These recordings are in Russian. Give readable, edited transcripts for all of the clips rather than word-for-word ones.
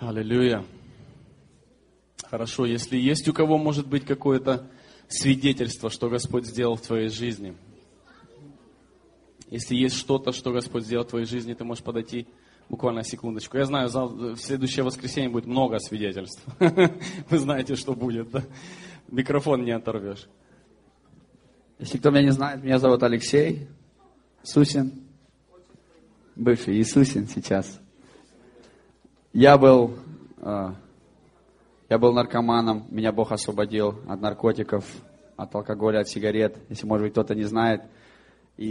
Аллилуйя. Хорошо, если есть у кого, может быть, какое-то свидетельство, что Господь сделал в твоей жизни. Если есть что-то, что Господь сделал в твоей жизни, ты можешь подойти буквально секундочку. Я знаю, в следующее воскресенье будет много свидетельств. Вы знаете, что будет, да? Микрофон не оторвешь. Если кто меня не знает, меня зовут Алексей Сусин. Бывший Иисусин сейчас. Я был наркоманом, меня Бог освободил от наркотиков, от алкоголя, от сигарет, если, может быть, кто-то не знает. И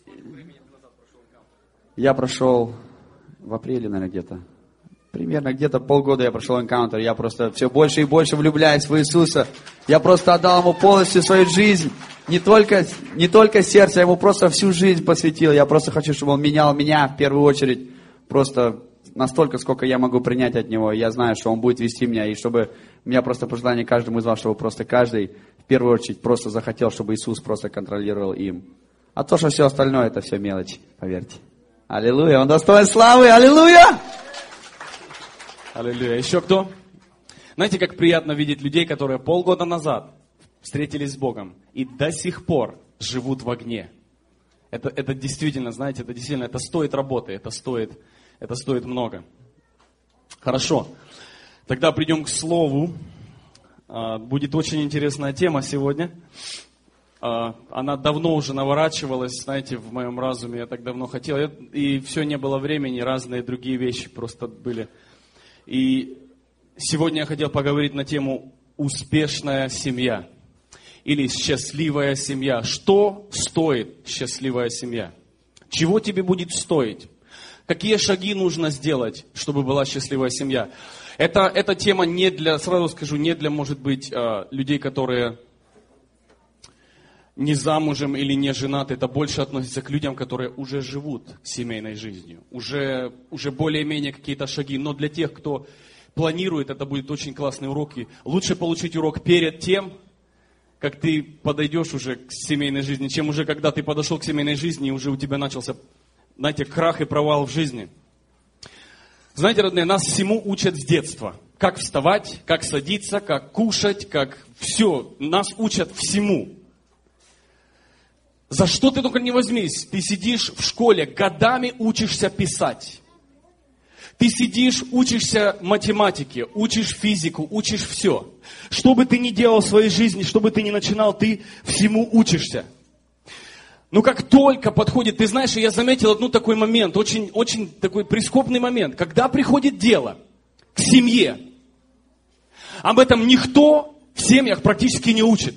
я прошел в апреле, наверное, где-то. Примерно где-то полгода я прошел энкаунтер. Я просто все больше и больше влюбляюсь в Иисуса. Я просто отдал Ему полностью свою жизнь. Не только сердце, я Ему просто всю жизнь посвятил. Я просто хочу, чтобы Он менял меня в первую очередь. Просто настолько, сколько я могу принять от Него. Я знаю, что Он будет вести меня. И чтобы у меня просто пожелание каждому из вас, чтобы просто каждый в первую очередь просто захотел, чтобы Иисус просто контролировал им. А то, что все остальное, это все мелочи, поверьте. Аллилуйя, Он достоин славы, аллилуйя! Аллилуйя. Еще кто? Знаете, как приятно видеть людей, которые полгода назад встретились с Богом и до сих пор живут в огне. Это действительно, знаете, это стоит работы, это стоит много. Хорошо. Тогда придем к слову. Будет очень интересная тема сегодня. Она давно уже наворачивалась, знаете, в моем разуме. Я так давно хотел. И все, не было времени, разные другие вещи просто были. И сегодня я хотел поговорить на тему «Успешная семья» или «Счастливая семья». Что стоит счастливая семья? Чего тебе будет стоить? Какие шаги нужно сделать, чтобы была счастливая семья? Эта тема не для, сразу скажу, не для, может быть, людей, которые не замужем или не женаты. Это больше относится к людям, которые уже живут семейной жизнью. Уже более-менее какие-то шаги. Но для тех, кто планирует, это будет очень классный урок. И лучше получить урок перед тем, как ты подойдешь уже к семейной жизни, чем уже когда ты подошел к семейной жизни, и уже у тебя начался, знаете, крах и провал в жизни. Знаете, родные, нас всему учат с детства. Как вставать, как садиться, как кушать, как все. Нас учат всему. За что ты только не возьмись. Ты сидишь в школе, годами учишься писать. Ты сидишь, учишься математике, учишь физику, учишь все. Что бы ты ни делал в своей жизни, что бы ты ни начинал, ты всему учишься. Но как только подходит, ты знаешь, я заметил один такой момент, очень такой прискорбный момент. Когда приходит дело к семье, об этом никто в семьях практически не учит.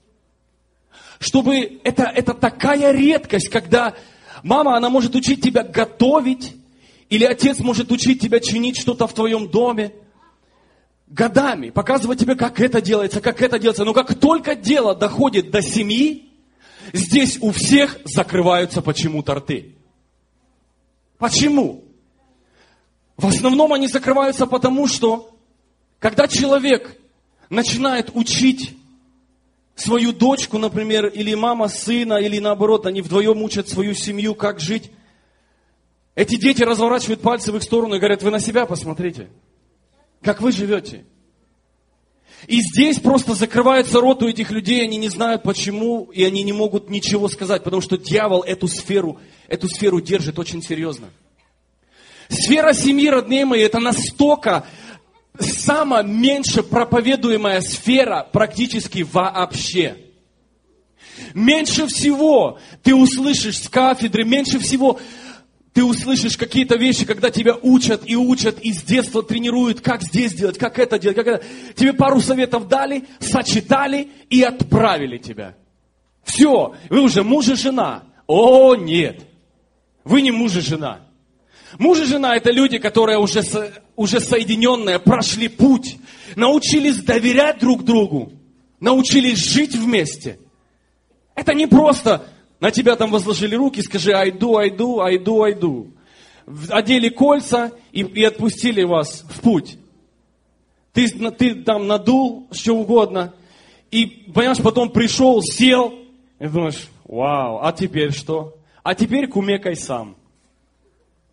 Чтобы это такая редкость, когда мама, она может учить тебя готовить, или отец может учить тебя чинить что-то в твоем доме. Годами показывать тебе, как это делается. Но как только дело доходит до семьи, здесь у всех закрываются почему-то рты. Почему? В основном они закрываются потому, что когда человек начинает учить свою дочку, например, или мама сына, или наоборот, они вдвоем учат свою семью, как жить. Эти дети разворачивают пальцы в их сторону и говорят: вы на себя посмотрите, как вы живете. И здесь просто закрывается рот у этих людей, они не знают почему, и они не могут ничего сказать, потому что дьявол эту сферу держит очень серьезно. Сфера семьи, родные мои, это настолько самая меньше проповедуемая сфера практически вообще. Меньше всего ты услышишь с кафедры, меньше всего ты услышишь какие-то вещи, когда тебя учат, и с детства тренируют, как здесь делать, как это делать, как это. Тебе пару советов дали, сочетали и отправили тебя. Все, вы уже муж и жена. О, нет, вы не муж и жена. Муж и жена — это люди, которые уже соединенные, прошли путь, научились доверять друг другу, научились жить вместе. Это не просто на тебя там возложили руки, скажи I do. Одели кольца и отпустили вас в путь. Ты там надул, что угодно, и, понимаешь, потом пришел, сел, и думаешь: вау, а теперь что? А теперь кумекай сам.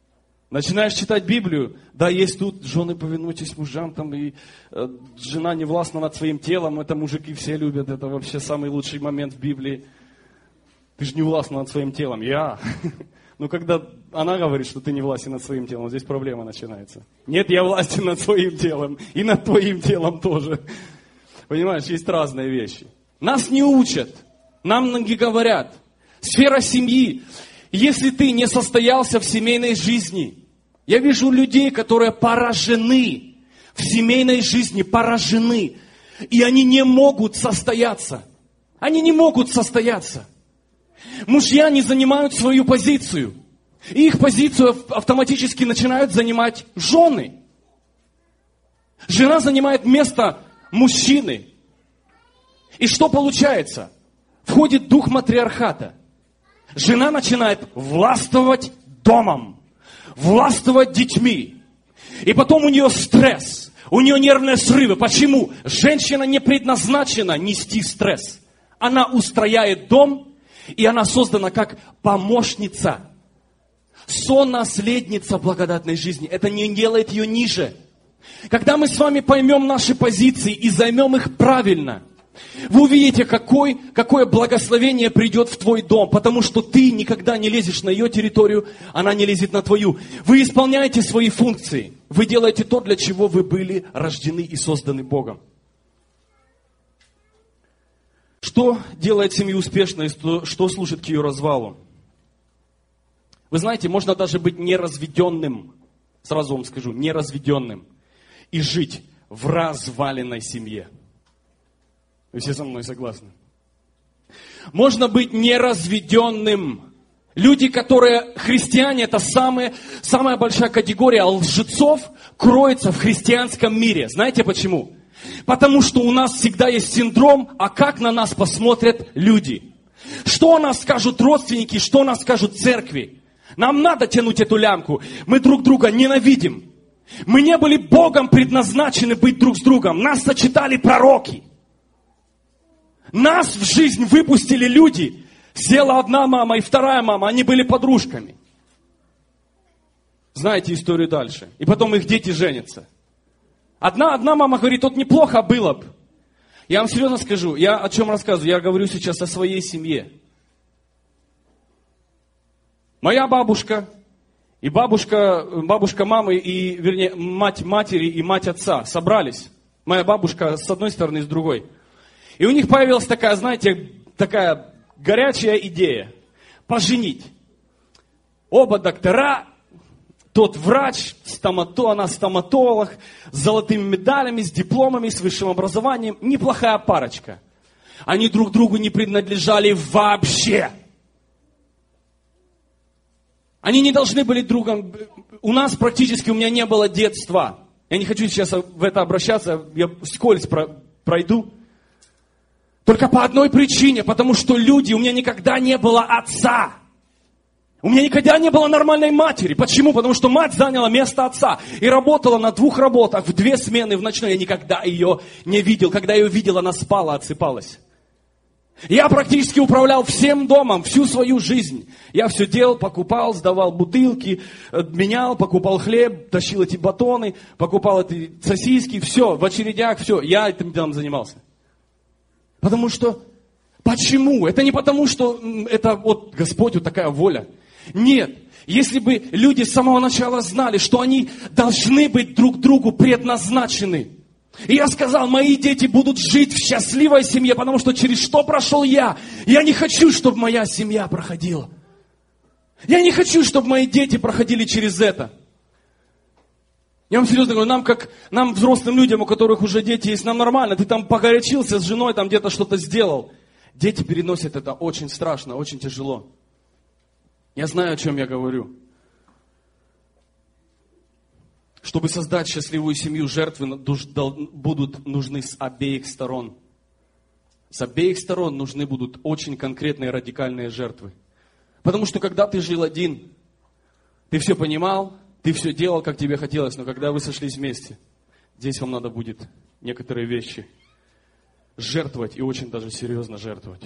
Начинаешь читать Библию, да, есть тут, жены, повинуйтесь мужьям, там, и жена не властна над своим телом, это мужики все любят, это вообще самый лучший момент в Библии. Ты же не властна над своим телом, я. Но когда она говорит, что ты не властен над своим телом, здесь проблема начинается. Нет, я властен над своим телом, и над твоим телом тоже. Понимаешь, есть разные вещи. Нас не учат, нам многие говорят. Сфера семьи. Если ты не состоялся в семейной жизни, я вижу людей, которые поражены в семейной жизни, поражены. И они не могут состояться. Они не могут состояться. Мужья не занимают свою позицию. И их позицию автоматически начинают занимать жены. Жена занимает место мужчины. И что получается? Входит дух матриархата. Жена начинает властвовать домом, властвовать детьми. И потом у нее стресс, у нее нервные срывы. Почему? Женщина не предназначена нести стресс. Она устрояет дом, и она создана как помощница, сонаследница благодатной жизни. Это не делает ее ниже. Когда мы с вами поймем наши позиции и займем их правильно, вы увидите, какое благословение придет в твой дом, потому что ты никогда не лезешь на ее территорию, она не лезет на твою. Вы исполняете свои функции, вы делаете то, для чего вы были рождены и созданы Богом. Что делает семью успешной, что служит к ее развалу? Вы знаете, можно даже быть неразведенным, сразу вам скажу, неразведенным, и жить в разваленной семье. Вы все со мной согласны? Можно быть неразведенным. Люди, которые христиане, это самая большая категория лжецов, кроется в христианском мире. Знаете почему? Потому что у нас всегда есть синдром, а как на нас посмотрят люди? Что о нас скажут родственники, что о нас скажут церкви? Нам надо тянуть эту лямку. Мы друг друга ненавидим. Мы не были Богом предназначены быть друг с другом. Нас сочетали пророки. Нас в жизнь выпустили люди. Села одна мама и вторая мама. Они были подружками. Знаете историю дальше. И потом их дети женятся. Одна мама говорит, вот неплохо было бы. Я вам серьезно скажу, я о чем рассказываю? Я говорю сейчас о своей семье. Моя бабушка и бабушка мамы, и, вернее, мать матери и мать отца собрались. Моя бабушка с одной стороны, с другой. И у них появилась такая, знаете, такая горячая идея. Поженить. Оба доктора, тот врач, она стоматолог, с золотыми медалями, с дипломами, с высшим образованием. Неплохая парочка. Они друг другу не принадлежали вообще. Они не должны были другом. У нас практически, у меня не было детства. Я не хочу сейчас в это обращаться, я вскользь пройду. Только по одной причине, потому что люди, у меня никогда не было отца. У меня никогда не было нормальной матери. Почему? Потому что мать заняла место отца и работала на 2 работах, в 2 смены в ночной. Я никогда ее не видел. Когда я ее видел, она спала, отсыпалась. Я практически управлял всем домом, всю свою жизнь. Я все делал, покупал, сдавал бутылки, менял, покупал хлеб, тащил эти батоны, покупал эти сосиски, все, в очередях, все. Я этим делом занимался. Потому что, почему? Это не потому, что это вот Господь, вот такая воля. Нет. Если бы люди с самого начала знали, что они должны быть друг другу предназначены. И я сказал, мои дети будут жить в счастливой семье, потому что через что прошел я. Я не хочу, чтобы моя семья проходила. Я не хочу, чтобы мои дети проходили через это. Я вам серьезно говорю, нам взрослым людям, у которых уже дети есть, нам нормально. Ты там погорячился с женой, там где-то что-то сделал. Дети переносят это очень страшно, очень тяжело. Я знаю, о чем я говорю. Чтобы создать счастливую семью, жертвы будут нужны с обеих сторон. С обеих сторон нужны будут очень конкретные радикальные жертвы. Потому что когда ты жил один, ты все понимал, ты все делал, как тебе хотелось, но когда вы сошлись вместе, здесь вам надо будет некоторые вещи жертвовать и очень даже серьезно жертвовать.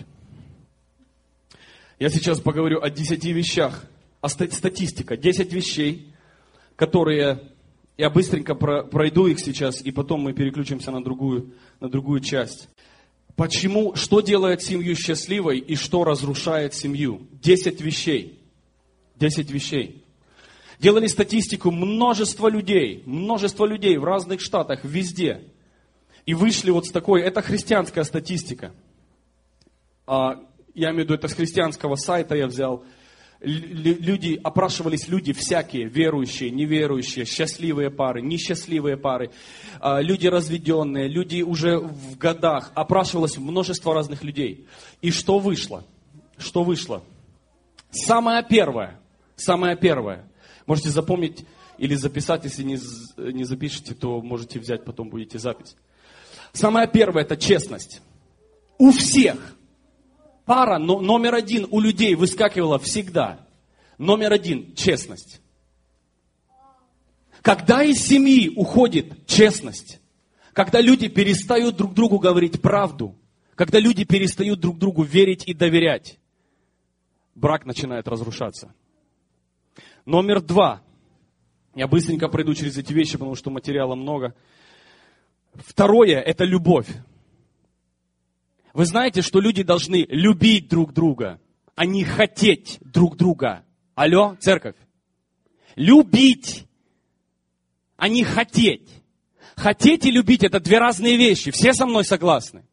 Я сейчас поговорю о 10 вещах, статистика, 10 вещей, которые, я быстренько пройду их сейчас, и потом мы переключимся на другую часть. Почему, что делает семью счастливой и что разрушает семью? 10 вещей. 10 вещей. Делали статистику множество людей в разных штатах, везде. И вышли вот с такой, это христианская статистика. Я имею в виду, это с христианского сайта я взял. Опрашивались люди всякие, верующие, неверующие, счастливые пары, несчастливые пары, люди разведенные, люди уже в годах. Опрашивалось множество разных людей. И что вышло? Что вышло? Самое первое. Можете запомнить или записать, если не запишете, то можете взять, потом будете запись. Самое первое – это честность. У всех. Пара номер один у людей выскакивала всегда. Номер один – честность. Когда из семьи уходит честность, когда люди перестают друг другу говорить правду, когда люди перестают друг другу верить и доверять, брак начинает разрушаться. Номер два. Я быстренько пройду через эти вещи, потому что материала много. Второе – это любовь. Вы знаете, что люди должны любить друг друга, а не хотеть друг друга. Алло, церковь. Любить, а не хотеть. Хотеть и любить – это две разные вещи. Все со мной согласны?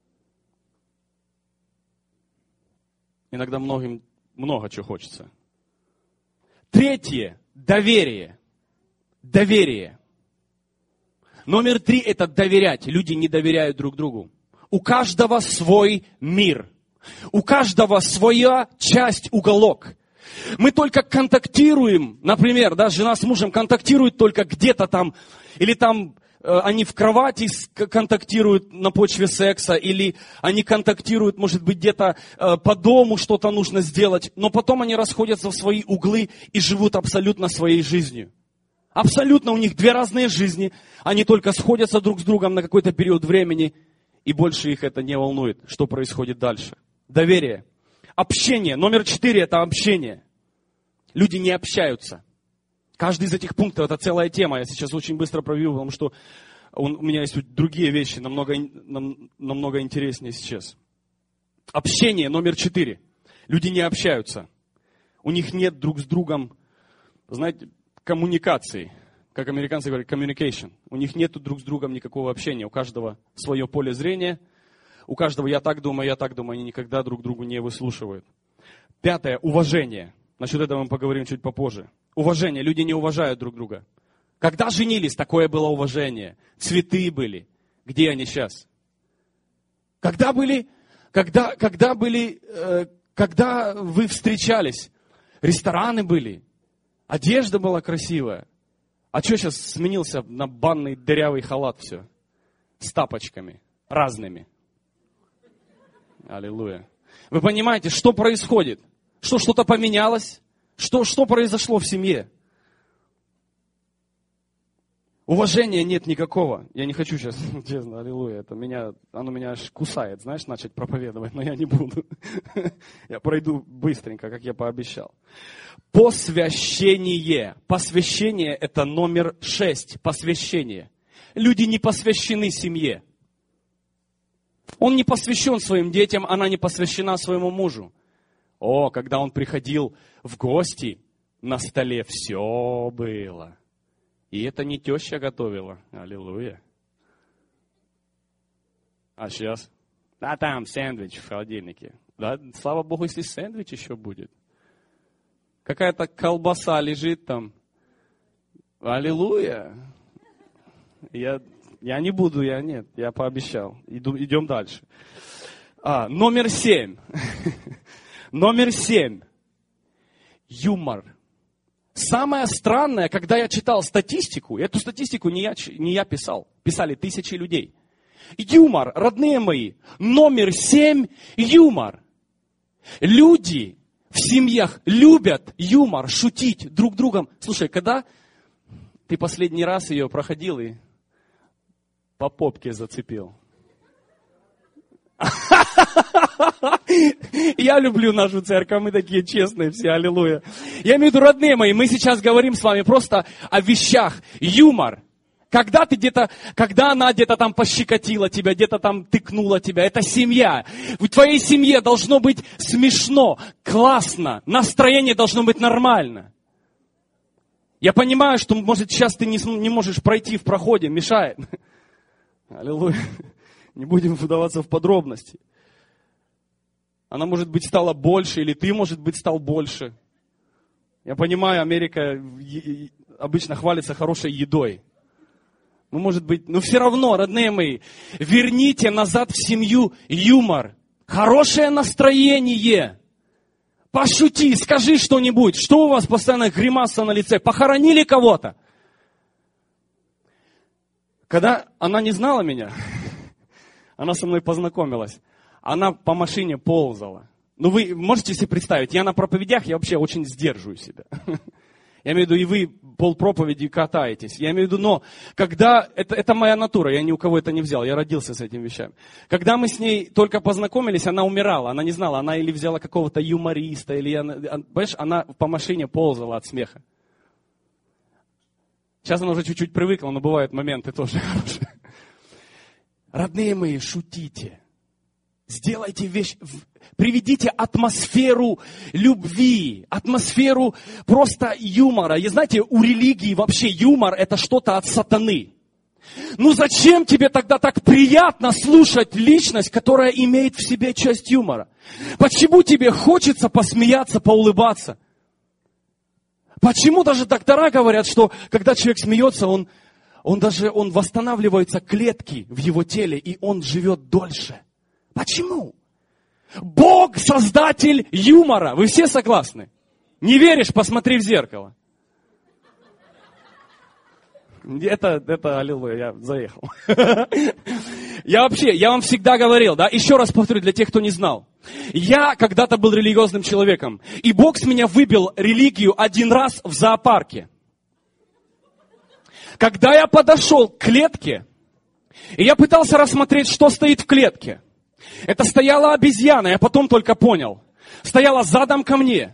Иногда многим много чего хочется. Третье – доверие. Доверие. Номер 3 – это доверять. Люди не доверяют друг другу. У каждого свой мир. У каждого своя часть, уголок. Мы только контактируем, например, да, жена с мужем контактируют только где-то там, или там они в кровати контактируют на почве секса, или они контактируют, может быть, где-то по дому что-то нужно сделать, но потом они расходятся в свои углы и живут абсолютно своей жизнью. Абсолютно у них две разные жизни, они только сходятся друг с другом на какой-то период времени, и больше их это не волнует, что происходит дальше. Доверие. Общение. Номер 4 – это общение. Люди не общаются. Каждый из этих пунктов – это целая тема. Я сейчас очень быстро проведу, потому что у меня есть другие вещи, намного интереснее сейчас. Общение. Номер 4. Люди не общаются. У них нет друг с другом, знаете, коммуникации. Как американцы говорят, communication. У них нет друг с другом никакого общения. У каждого свое поле зрения. У каждого я так думаю. Они никогда друг другу не выслушивают. 5. Уважение. Насчет этого мы поговорим чуть попозже. Уважение. Люди не уважают друг друга. Когда женились, такое было уважение. Цветы были. Где они сейчас? Когда вы встречались, рестораны были, одежда была красивая. А что сейчас сменился на банный дырявый халат все? С тапочками разными. Аллилуйя. Вы понимаете, что происходит? Что-то поменялось? Что произошло в семье? Уважения нет никакого. Я не хочу сейчас, честно, аллилуйя, оно меня аж кусает, знаешь, начать проповедовать, но я не буду. Я пройду быстренько, как я пообещал. Посвящение. Посвящение – это номер 6. Посвящение. Люди не посвящены семье. Он не посвящен своим детям, она не посвящена своему мужу. Когда он приходил в гости, на столе все было. И это не теща готовила. Аллилуйя. А сейчас? Да, там сэндвич в холодильнике. Да, слава Богу, если сэндвич еще будет. Какая-то колбаса лежит там. Аллилуйя. Я не буду, я пообещал. Идем дальше. Номер 7. Номер 7. Юмор. Самое странное, когда я читал статистику, эту статистику не я писал, писали тысячи людей. Юмор, родные мои, номер 7 – юмор. Люди в семьях любят юмор, шутить друг другом. Слушай, когда ты последний раз ее проходил и по попке зацепил? Я люблю нашу церковь, мы такие честные все, аллилуйя. Я имею в виду, родные мои, мы сейчас говорим с вами просто о вещах. Юмор. Когда она где-то там пощекотила тебя, где-то там тыкнула тебя, это семья. В твоей семье должно быть смешно, классно, настроение должно быть нормально. Я понимаю, что, может, сейчас ты не можешь пройти в проходе, мешает. Аллилуйя. Не будем вдаваться в подробности. Она, может быть, стала больше, или ты, может быть, стал больше. Я понимаю, Америка обычно хвалится хорошей едой. Ну, может быть, но все равно, родные мои, верните назад в семью юмор, хорошее настроение. Пошути, скажи что-нибудь. Что у вас постоянно гримаса на лице? Похоронили кого-то? Когда она не знала меня, она со мной познакомилась, она по машине ползала. Ну, вы можете себе представить, я на проповедях, я вообще очень сдерживаю себя. Я имею в виду, и вы полпроповеди катаетесь. Я имею в виду, но когда... Это моя натура, я ни у кого это не взял, я родился с этими вещами. Когда мы с ней только познакомились, она умирала, она не знала, она или взяла какого-то юмориста, или... Понимаешь, она по машине ползала от смеха. Сейчас она уже чуть-чуть привыкла, но бывают моменты тоже хорошие. Родные мои, шутите. Сделайте вещь, приведите атмосферу любви, атмосферу просто юмора. И знаете, у религии вообще юмор это что-то от сатаны. Ну зачем тебе тогда так приятно слушать личность, которая имеет в себе часть юмора? Почему тебе хочется посмеяться, поулыбаться? Почему даже доктора говорят, что когда человек смеется, он восстанавливаются клетки в его теле, и он живет дольше? Почему? Бог создатель юмора. Вы все согласны? Не веришь? Посмотри в зеркало. Это аллилуйя, я заехал. Я вам всегда говорил, да, еще раз повторю для тех, кто не знал. Я когда-то был религиозным человеком, и Бог с меня выбил религию один раз в зоопарке. Когда я подошел к клетке, и я пытался рассмотреть, что стоит в клетке. Это стояла обезьяна, я потом только понял. Стояла задом ко мне.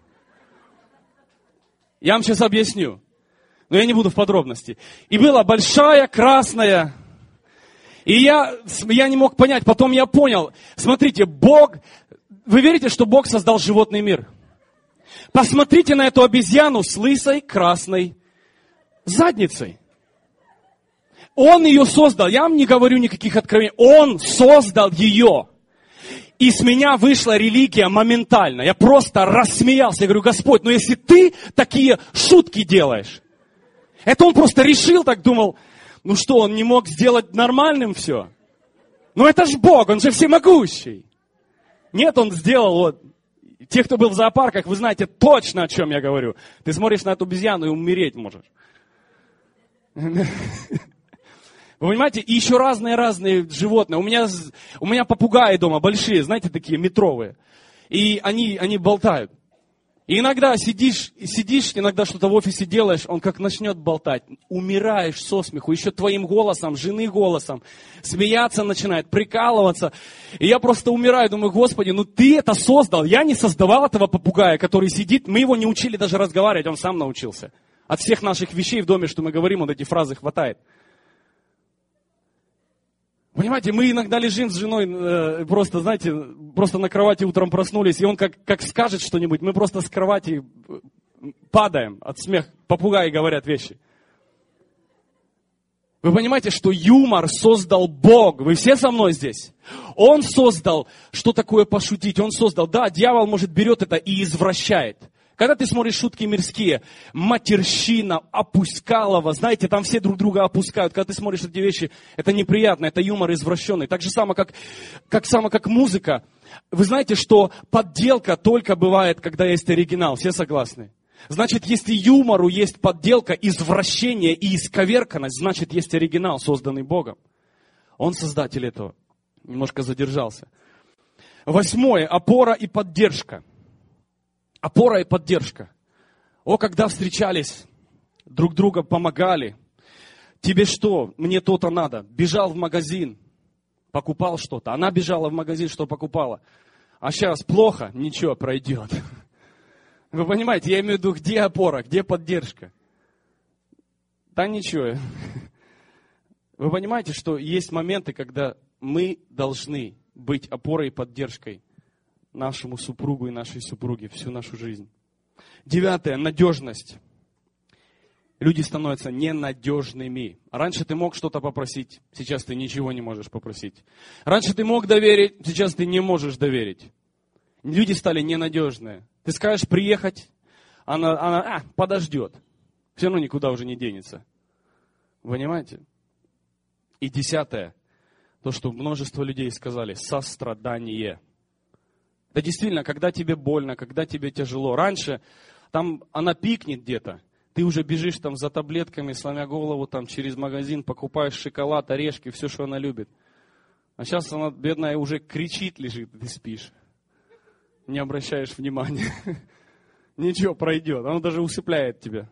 Я вам сейчас объясню. Но я не буду в подробности. И была большая, красная. И я не мог понять. Потом я понял. Смотрите, Бог... Вы верите, что Бог создал животный мир? Посмотрите на эту обезьяну с лысой, красной задницей. Он ее создал. Я вам не говорю никаких откровений. Он создал ее. И с меня вышла религия моментально. Я просто рассмеялся. Я говорю, Господь, ну если ты такие шутки делаешь. Это он просто решил, так думал. Ну что, он не мог сделать нормальным все? Ну это ж Бог, он же всемогущий. Нет, он сделал вот. Те, кто был в зоопарках, вы знаете точно, о чем я говорю. Ты смотришь на эту обезьяну и умереть можешь. Вы понимаете, и еще разные животные. У меня попугаи дома большие, знаете, такие метровые. И они болтают. И иногда сидишь, иногда что-то в офисе делаешь, он как начнет болтать. Умираешь со смеху, еще твоим голосом, жены голосом. Смеяться начинает, прикалываться. И я просто умираю, думаю, Господи, ну ты это создал. Я не создавал этого попугая, который сидит. Мы его не учили даже разговаривать, он сам научился. От всех наших вещей в доме, что мы говорим, вот эти фразы хватает. Понимаете, мы иногда лежим с женой, просто, знаете, просто на кровати утром проснулись, и он как скажет что-нибудь, мы просто с кровати падаем от смеха. Попугаи говорят вещи. Вы понимаете, что юмор создал Бог. Вы все со мной здесь? Он создал, что такое пошутить. Он создал, да, дьявол, может, берет это и извращает. Когда ты смотришь шутки мирские, матерщина, опускалово, знаете, там все друг друга опускают. Когда ты смотришь эти вещи, это неприятно, это юмор извращенный. Так же само, как музыка. Вы знаете, что подделка только бывает, когда есть оригинал. Все согласны? Значит, если юмору есть подделка, извращение и исковерканность, значит, есть оригинал, созданный Богом. Он создатель этого. Немножко задержался. 8. Опора и поддержка. Опора и поддержка. Когда встречались, друг друга помогали. Тебе что? Мне то-то надо. Бежал в магазин. покупал что-то. Она бежала в магазин, что покупала. А сейчас плохо, ничего, пройдет. Вы понимаете, я имею в виду, где опора, где поддержка? Да ничего. Вы понимаете, что есть моменты, когда мы должны быть опорой и поддержкой нашему супругу и нашей супруге всю нашу жизнь. 9. Надежность. Люди становятся ненадежными. Раньше ты мог что-то попросить, сейчас ты ничего не можешь попросить. Раньше ты мог доверить, сейчас ты не можешь доверить. Люди стали ненадежные. Ты скажешь приехать, она подождет. Все равно никуда уже не денется. Понимаете? И 10. То, что множество людей сказали, сострадание. Да действительно, когда тебе больно, когда тебе тяжело. Раньше там она пикнет где-то. Ты уже бежишь там за таблетками, сломя голову, там через магазин, покупаешь шоколад, орешки, все, что она любит. А сейчас она, бедная, уже кричит, лежит, и ты спишь. Не обращаешь внимания. Ничего, пройдет. Она даже усыпляет тебя.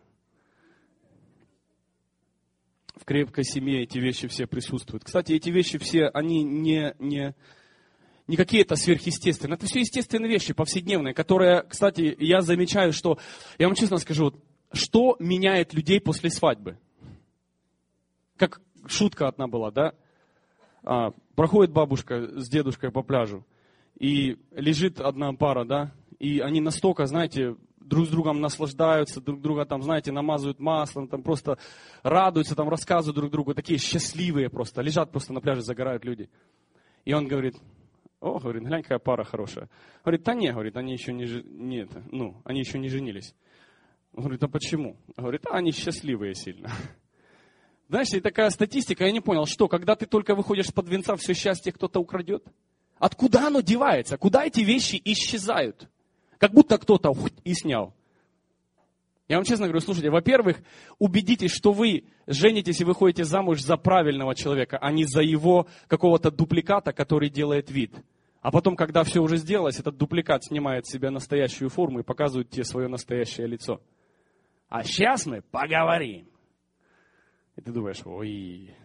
В крепкой семье эти вещи все присутствуют. Кстати, эти вещи все, они не какие-то сверхъестественные. Это все естественные вещи, повседневные, которые, кстати, я замечаю, что, я вам честно скажу, что меняет людей после свадьбы? Как шутка одна была, да? Проходит бабушка с дедушкой по пляжу, и лежит одна пара, да? И они настолько, знаете, друг с другом наслаждаются, друг друга там, знаете, намазывают маслом, там просто радуются, там рассказывают друг другу, такие счастливые просто, лежат просто на пляже, загорают люди. И он говорит, говорит, глянь, какая пара хорошая. Говорит, да не, говорит, они еще они еще не женились. Он говорит, а почему? Говорит, они счастливые сильно. Знаешь, и такая статистика, я не понял, что, когда ты только выходишь из-под венца, все счастье кто-то украдет? Откуда оно девается? Куда эти вещи исчезают? Как будто кто-то и снял. Я вам честно говорю, слушайте, во-первых, убедитесь, что вы женитесь и выходите замуж за правильного человека, а не за его какого-то дупликата, который делает вид. А потом, когда все уже сделалось, этот дупликат снимает с себя настоящую форму и показывает тебе свое настоящее лицо. А сейчас мы поговорим. И ты думаешь, ой.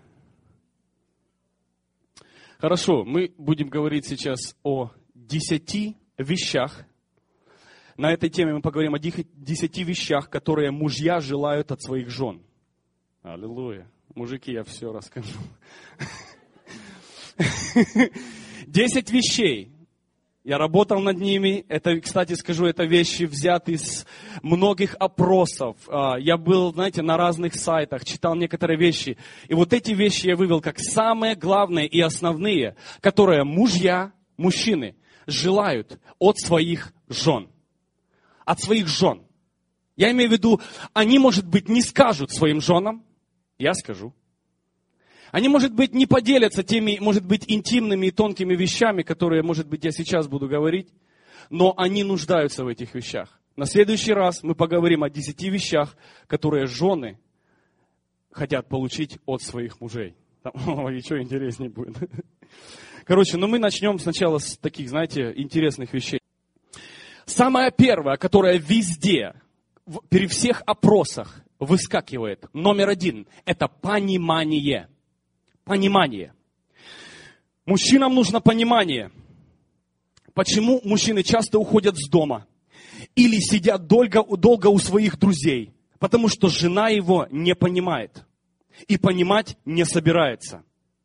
Хорошо, мы будем говорить сейчас о 10 вещах. На этой теме мы поговорим о 10 вещах, которые мужья желают от своих жен. Аллилуйя. Мужики, я все расскажу. 10 вещей. Я работал над ними. Это, кстати, скажу, это вещи взяты из многих опросов. Я был, знаете, на разных сайтах, читал некоторые вещи. И вот эти вещи я вывел как самые главные и основные, которые мужчины, желают от своих жен. От своих жен. Я имею в виду, они, может быть, не скажут своим женам, я скажу. Они, может быть, не поделятся теми, может быть, интимными и тонкими вещами, которые, может быть, я сейчас буду говорить, но они нуждаются в этих вещах. На следующий раз мы поговорим о 10 вещах, которые жены хотят получить от своих мужей. Еще интереснее будет. Короче, мы начнем сначала с таких, знаете, интересных вещей. Самое первое, которое везде, при всех опросах выскакивает, номер 1, это понимание. Понимание. Мужчинам нужно понимание. Почему мужчины часто уходят с дома? Или сидят долго у своих друзей? Потому что жена его не понимает. И понимать не собирается.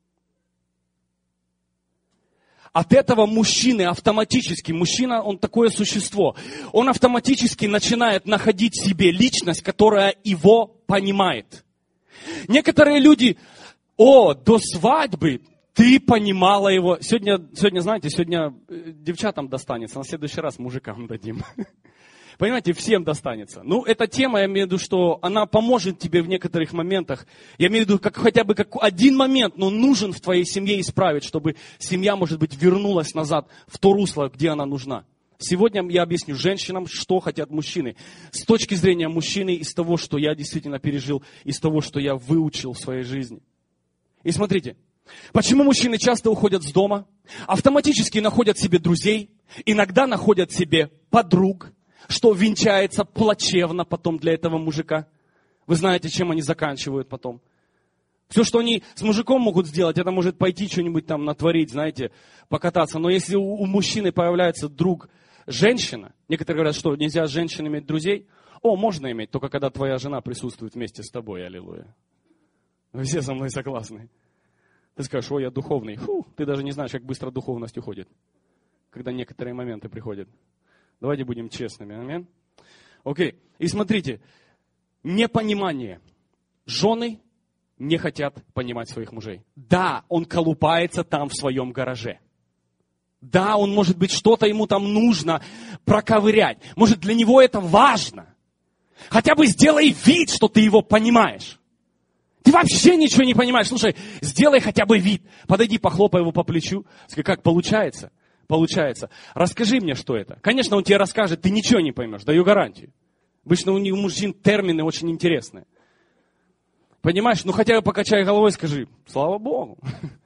От этого мужчина, он такое существо, он автоматически начинает находить в себе личность, которая его понимает. Некоторые люди, до свадьбы ты понимала его. Сегодня, знаете, девчатам достанется, на следующий раз мужикам дадим. Понимаете, всем достанется. Эта тема, я имею в виду, что она поможет тебе в некоторых моментах. Я имею в виду, хотя бы один момент, но нужен в твоей семье исправить, чтобы семья, может быть, вернулась назад в то русло, где она нужна. Сегодня я объясню женщинам, что хотят мужчины. С точки зрения мужчины, из того, что я действительно пережил, из того, что я выучил в своей жизни. И смотрите, почему мужчины часто уходят с дома, автоматически находят себе друзей, иногда находят себе подруг, что венчается плачевно потом для этого мужика. Вы знаете, чем они заканчивают потом. Все, что они с мужиком могут сделать, это может пойти что-нибудь там натворить, знаете, покататься. Но если у мужчины появляется друг женщина, некоторые говорят, что нельзя с женщиной иметь друзей. Можно иметь, только когда твоя жена присутствует вместе с тобой, аллилуйя. Вы все со мной согласны. Ты скажешь, я духовный. Ты даже не знаешь, как быстро духовность уходит, когда некоторые моменты приходят. Давайте будем честными, аминь. Окей, и смотрите, непонимание. Жены не хотят понимать своих мужей. Да, он колупается там в своем гараже. Да, он, может быть, что-то ему там нужно проковырять. Может, для него это важно. Хотя бы сделай вид, что ты его понимаешь. Ты вообще ничего не понимаешь. Слушай, сделай хотя бы вид. Подойди, похлопай его по плечу. Скажи, как получается? Получается. Расскажи мне, что это. Конечно, он тебе расскажет, ты ничего не поймешь. Даю гарантию. Обычно у мужчин термины очень интересные. Понимаешь? Хотя бы покачай головой и скажи, слава Богу.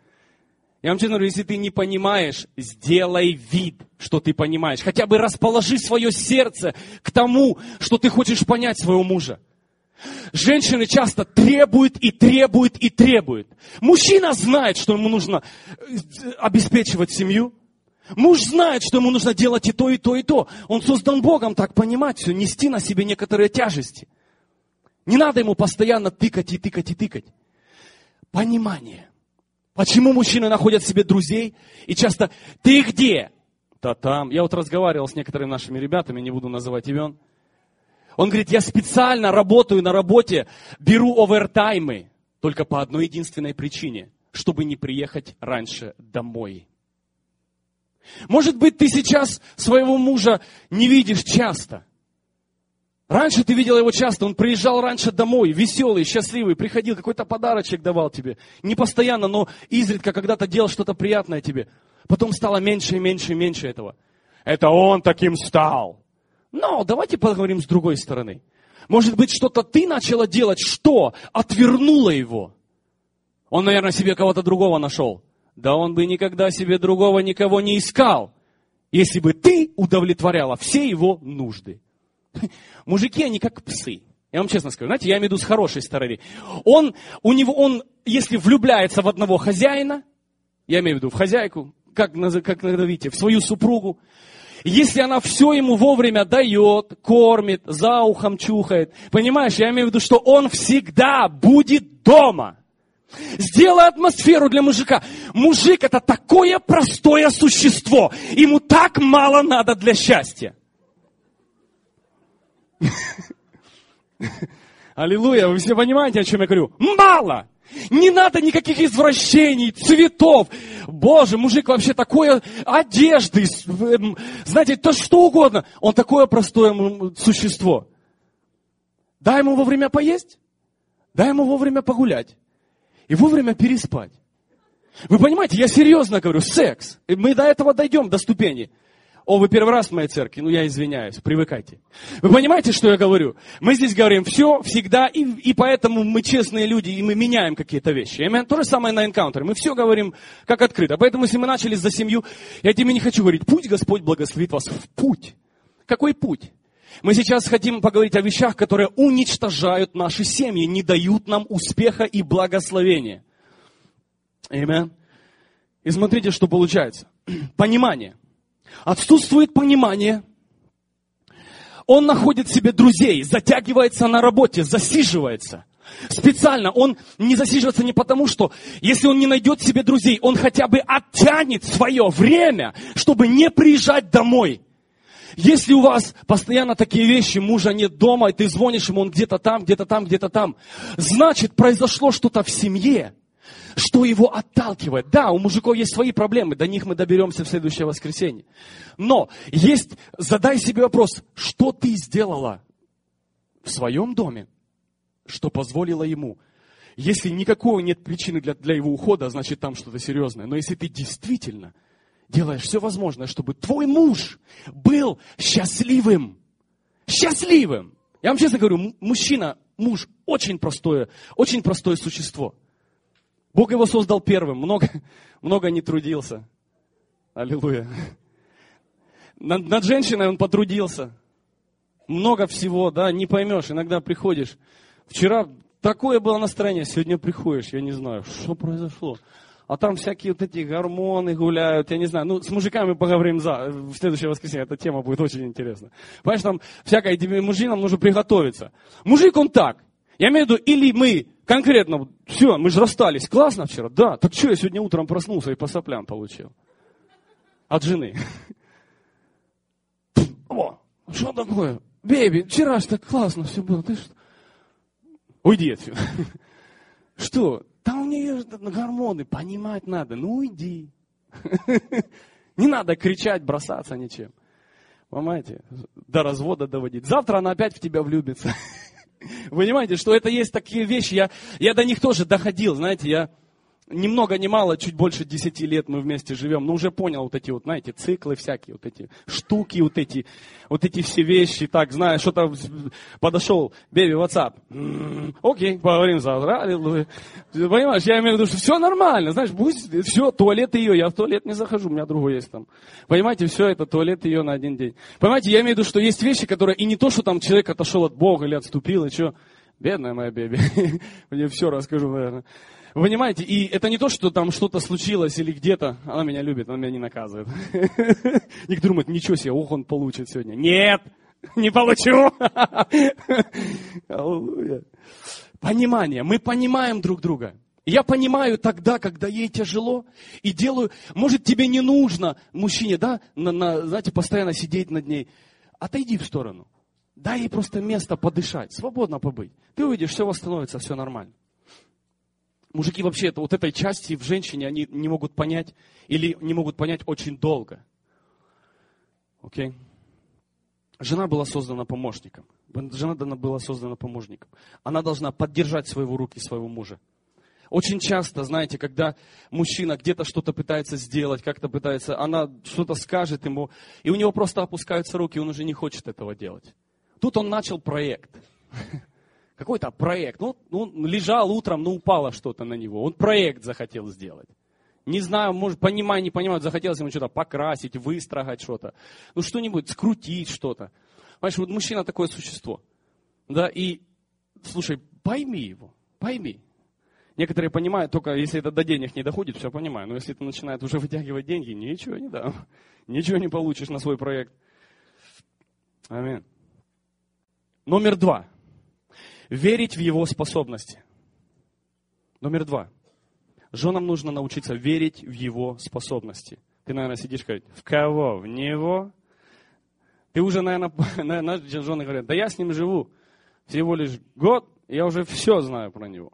Я вам честно говорю, если ты не понимаешь, сделай вид, что ты понимаешь. Хотя бы расположи свое сердце к тому, что ты хочешь понять своего мужа. Женщины часто требуют и требуют и требуют. Мужчина знает, что ему нужно обеспечивать семью. Муж знает, что ему нужно делать и то, и то, и то. Он создан Богом так понимать все, нести на себе некоторые тяжести. Не надо ему постоянно тыкать и тыкать и тыкать. Понимание. Почему мужчины находят себе друзей? И часто, ты где? Да там. Я разговаривал с некоторыми нашими ребятами, не буду называть имен. Он говорит, я специально работаю на работе, беру овертаймы. Только по одной единственной причине. Чтобы не приехать раньше домой. Может быть, ты сейчас своего мужа не видишь часто. Раньше ты видел его часто, он приезжал раньше домой, веселый, счастливый, приходил, какой-то подарочек давал тебе. Не постоянно, но изредка когда-то делал что-то приятное тебе. Потом стало меньше и меньше и меньше этого. Это он таким стал. Но давайте поговорим с другой стороны. Может быть, что-то ты начала делать, что отвернуло его. Он, наверное, себе кого-то другого нашел. Да он бы никогда себе другого никого не искал, если бы ты удовлетворяла все его нужды. Мужики, они как псы. Я вам честно скажу, знаете, я имею в виду с хорошей стороны. Он, если влюбляется в одного хозяина, я имею в виду в хозяйку, как видите, в свою супругу, если она все ему вовремя дает, кормит, за ухом чухает, понимаешь, я имею в виду, что он всегда будет дома. Сделай атмосферу для мужика. Мужик это такое простое существо. Ему так мало надо для счастья. Аллилуйя, вы все понимаете, о чем я говорю? Мало! Не надо никаких извращений, цветов. Боже, мужик вообще такое, одежды, знаете, то что угодно. Он такое простое существо. Дай ему вовремя поесть, дай ему вовремя погулять и вовремя переспать. Вы понимаете, я серьезно говорю, секс. Мы до этого дойдем, до ступени. Вы первый раз в моей церкви, я извиняюсь, привыкайте. Вы понимаете, что я говорю? Мы здесь говорим все, всегда, и поэтому мы честные люди, и мы меняем какие-то вещи. То же самое на энкаунтере. Мы все говорим как открыто. Поэтому, если мы начали за семью, я тебе не хочу говорить, путь Господь благословит вас в путь. Какой путь? Мы сейчас хотим поговорить о вещах, которые уничтожают наши семьи, не дают нам успеха и благословения. Аминь. И смотрите, что получается. Понимание. Отсутствует понимание. Он находит себе друзей, затягивается на работе, засиживается. Специально он не засиживается не потому, что если он не найдет себе друзей, он хотя бы оттянет свое время, чтобы не приезжать домой. Если у вас постоянно такие вещи, мужа нет дома, и ты звонишь ему, он где-то там, где-то там, где-то там, значит, произошло что-то в семье, что его отталкивает. Да, у мужиков есть свои проблемы, до них мы доберемся в следующее воскресенье. Но задай себе вопрос, что ты сделала в своем доме, что позволило ему. Если никакой нет причины для его ухода, значит там что-то серьезное. Но если ты действительно делаешь все возможное, чтобы твой муж был счастливым. Счастливым. Я вам честно говорю, муж очень простое существо. Бог его создал первым, много не трудился. Аллилуйя. Над женщиной он потрудился. Много всего, да, не поймешь. Иногда приходишь. Вчера такое было настроение. Сегодня приходишь, я не знаю, что произошло. А там всякие вот эти гормоны гуляют, я не знаю. Ну, с мужиками поговорим в следующее воскресенье. Эта тема будет очень интересна. Понимаешь, там всякое, тебе мужчинам нужно приготовиться. Мужик он так. Я имею в виду, или мы конкретно, все, мы же расстались. Классно вчера? Да. Так что я сегодня утром проснулся и по соплям получил? От жены. О, что такое? Бэби, вчера же так классно все было. Ты что? Уйди отсюда. Что? Там у нее гормоны, понимать надо. Ну уйди. Не надо кричать, бросаться ничем. Понимаете? До развода доводить. Завтра она опять в тебя влюбится. Вы понимаете, что это есть такие вещи. Я до них тоже доходил, знаете, я ни много ни мало, чуть больше 10 лет мы вместе живем, но уже понял вот эти вот, знаете, циклы всякие, вот эти штуки, вот эти все вещи, так, знаешь, что-то подошел, бэби, WhatsApp, окей, поговорим завтра, аллилуйя. Понимаешь, я имею в виду, что все нормально, знаешь, пусть, все, туалет ее, я в туалет не захожу, у меня другой есть там. Понимаете, все это, туалет ее на один день. Понимаете, я имею в виду, что есть вещи, которые, и не то, что там человек отошел от Бога или отступил, и что, бедная моя бэби, мне все расскажу, наверное. Вы понимаете, и это не то, что там что-то случилось или где-то, она меня любит, она меня не наказывает. Некоторые думают, ничего себе, ох, он получит сегодня. Нет, не получу. Понимание, мы понимаем друг друга. Я понимаю тогда, когда ей тяжело, и делаю, может тебе не нужно, мужчине, да, знаете, постоянно сидеть над ней. Отойди в сторону, дай ей просто место подышать, свободно побыть. Ты увидишь, все восстановится, все нормально. Мужики вообще вот этой части в женщине они не могут понять или не могут понять очень долго. Окей? Жена была создана помощником. Жена была создана помощником. Она должна поддержать своего руки своего мужа. Очень часто, знаете, когда мужчина где-то что-то пытается сделать, как-то пытается, она что-то скажет ему, и у него просто опускаются руки, он уже не хочет этого делать. Тут он начал проект. Какой-то проект. Ну, лежал утром, упало что-то на него. Он проект захотел сделать. Не знаю, может, понимаю, не понимаю, захотелось ему что-то покрасить, выстрогать что-то. Ну, что-нибудь, скрутить что-то. Понимаешь, вот мужчина такое существо. Да, и, слушай, пойми его, пойми. Некоторые понимают, только если это до денег не доходит, все понимаю. Но если это начинает уже вытягивать деньги, ничего не дам. Ничего не получишь на свой проект. Аминь. Номер 2. Верить в его способности. Номер 2. Женам нужно научиться верить в его способности. Ты, наверное, сидишь и говоришь, в кого? В него? Ты уже, наверное, жены говорят, да я с ним живу всего лишь год, я уже все знаю про него.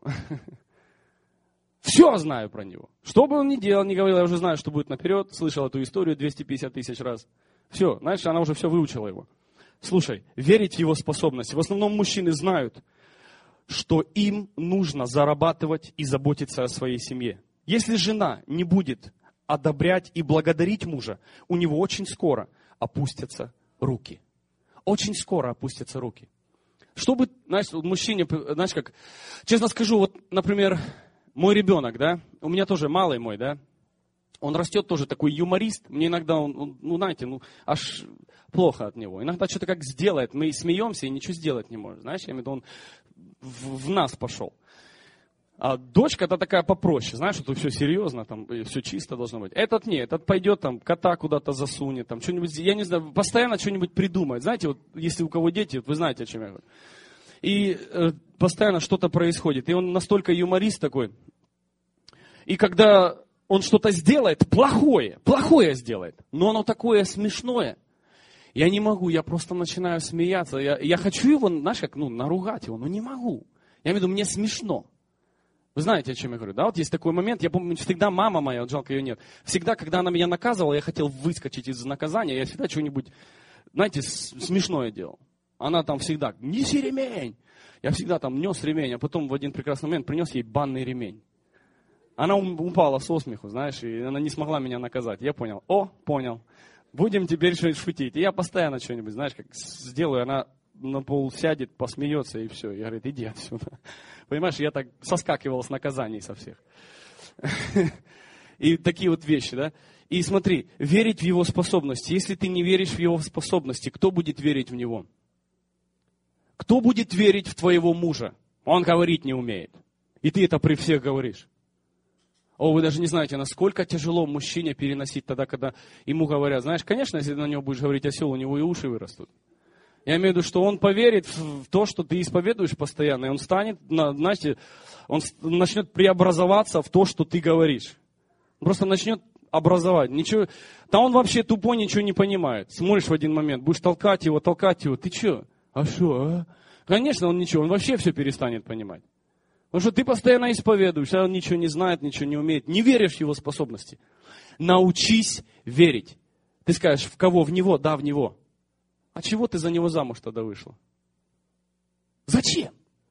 Все знаю про него. Что бы он ни делал, ни говорил, я уже знаю, что будет наперед. Слышал эту историю 250 тысяч раз. Все, знаешь, она уже все выучила его. Слушай, верить в его способности. В основном мужчины знают, что им нужно зарабатывать и заботиться о своей семье. Если жена не будет одобрять и благодарить мужа, у него очень скоро опустятся руки. Очень скоро опустятся руки. Чтобы, знаешь, мужчине, знаешь как, честно скажу, вот, например, мой ребенок, да, у меня тоже малый мой, да, он растет тоже такой юморист, мне иногда он знаете, аж плохо от него. Иногда что-то как сделает, мы смеемся и ничего сделать не можем, знаешь, я имею в виду, он в нас пошел. А дочка-то такая попроще, знаешь, что тут все серьезно, там все чисто должно быть. Этот нет, этот пойдет там кота куда-то засунет, там что-нибудь, я не знаю, постоянно что-нибудь придумает. Знаете, вот если у кого дети, вы знаете, о чем я говорю. И постоянно что-то происходит. И он настолько юморист такой. И когда он что-то сделает, плохое сделает, но оно такое смешное. Я не могу, я просто начинаю смеяться. Я хочу его, знаешь, как, наругать его, но не могу. Я имею в виду, мне смешно. Вы знаете, о чем я говорю, да? Вот есть такой момент, я помню, всегда мама моя, вот жалко ее нет, всегда, когда она меня наказывала, я хотел выскочить из наказания, я всегда что-нибудь, знаете, смешное делал. Она там всегда, неси ремень. Я всегда там нес ремень, а потом в один прекрасный момент принес ей банный ремень. Она упала со смеху, знаешь, и она не смогла меня наказать. Я понял, понял. Будем теперь шутить. И я постоянно что-нибудь, знаешь, как сделаю, она на пол сядет, посмеется и все. И говорит, иди отсюда. Понимаешь, я так соскакивал с наказаний со всех. И такие вот вещи, да. И смотри, верить в его способности. Если ты не веришь в его способности, кто будет верить в него? Кто будет верить в твоего мужа? Он говорить не умеет. И ты это при всех говоришь. О, вы даже не знаете, насколько тяжело мужчине переносить тогда, когда ему говорят, знаешь, конечно, если на него будешь говорить осел, у него и уши вырастут. Я имею в виду, что он поверит в то, что ты исповедуешь постоянно, и он станет, знаете, он начнет преобразоваться в то, что ты говоришь. Он просто начнет образовать. Ничего, да он вообще тупой, ничего не понимает. Смотришь в один момент, будешь толкать его, ты что? А что, а? Конечно, он ничего, он вообще все перестанет понимать. Потому что ты постоянно исповедуешь, а он ничего не знает, ничего не умеет. Не веришь в его способности. Научись верить. Ты скажешь, в кого? В него? Да, в него. А чего ты за него замуж тогда вышла? Зачем?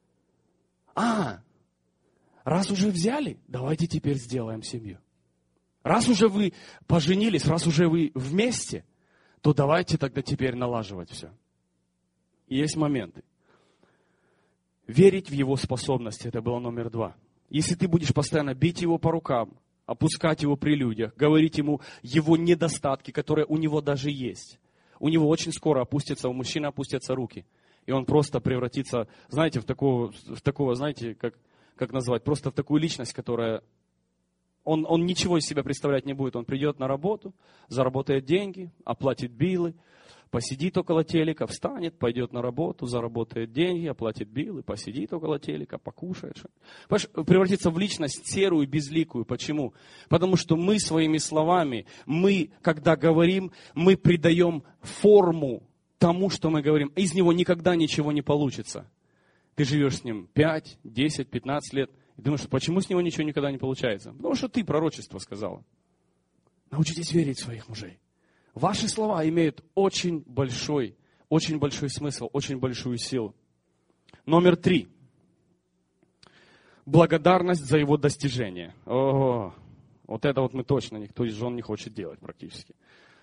Раз уже взяли, давайте теперь сделаем семью. Раз уже вы поженились, раз уже вы вместе, то давайте тогда теперь налаживать все. И есть моменты. Верить в его способности, это было номер 2. Если ты будешь постоянно бить его по рукам, опускать его при людях, говорить ему его недостатки, которые у него даже есть, у него очень скоро опустятся, у мужчины опустятся руки. И он просто превратится, знаете, в такого знаете, как назвать, просто в такую личность, которая... Он ничего из себя представлять не будет. Он придет на работу, заработает деньги, оплатит биллы, посидит около телека, встанет, пойдет на работу, заработает деньги, оплатит биллы, посидит около телека, покушает. Понимаешь, превратится в личность серую, безликую. Почему? Потому что мы своими словами, мы, когда говорим, мы придаем форму тому, что мы говорим. Из него никогда ничего не получится. Ты живешь с ним 5, 10, 15 лет. И думаешь, почему с него ничего никогда не получается? Потому что ты пророчество сказала. Научитесь верить в своих мужей. Ваши слова имеют очень большой смысл, очень большую силу. Номер 3. Благодарность за его достижения. Вот это вот мы точно, никто из жен не хочет делать практически.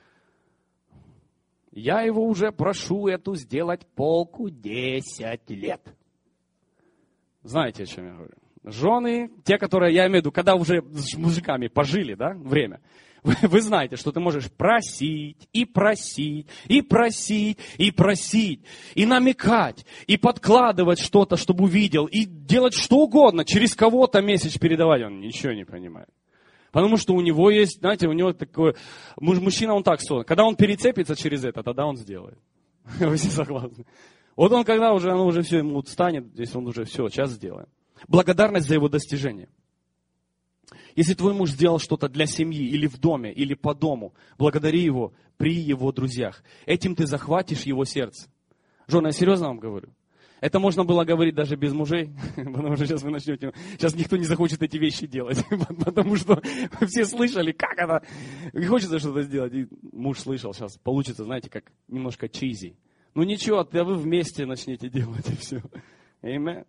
Я его уже прошу эту сделать полку 10 лет. Знаете, о чем я говорю? Жены, те, которые, я имею в виду, когда уже с мужиками пожили, да, время, вы знаете, что ты можешь просить, и просить, и просить, и просить, и намекать, и подкладывать что-то, чтобы увидел, и делать что угодно, через кого-то месяц передавать, он ничего не понимает. Потому что у него есть, знаете, у него такое, мужчина, он так создан, когда он перецепится через это, тогда он сделает. Вы все согласны? Вот он, когда уже, оно уже все ему станет, здесь он уже все, сейчас сделаем. Благодарность за его достижения. Если твой муж сделал что-то для семьи, или в доме, или по дому, благодари его при его друзьях. Этим ты захватишь его сердце. Жены, я серьезно вам говорю. Это можно было говорить даже без мужей, потому что сейчас вы начнете... Сейчас никто не захочет эти вещи делать, потому что все слышали, как это... И хочется что-то сделать, и муж слышал, сейчас получится, знаете, как немножко чизи. Ну ничего, а вы вместе начнете делать, и все. Аминь.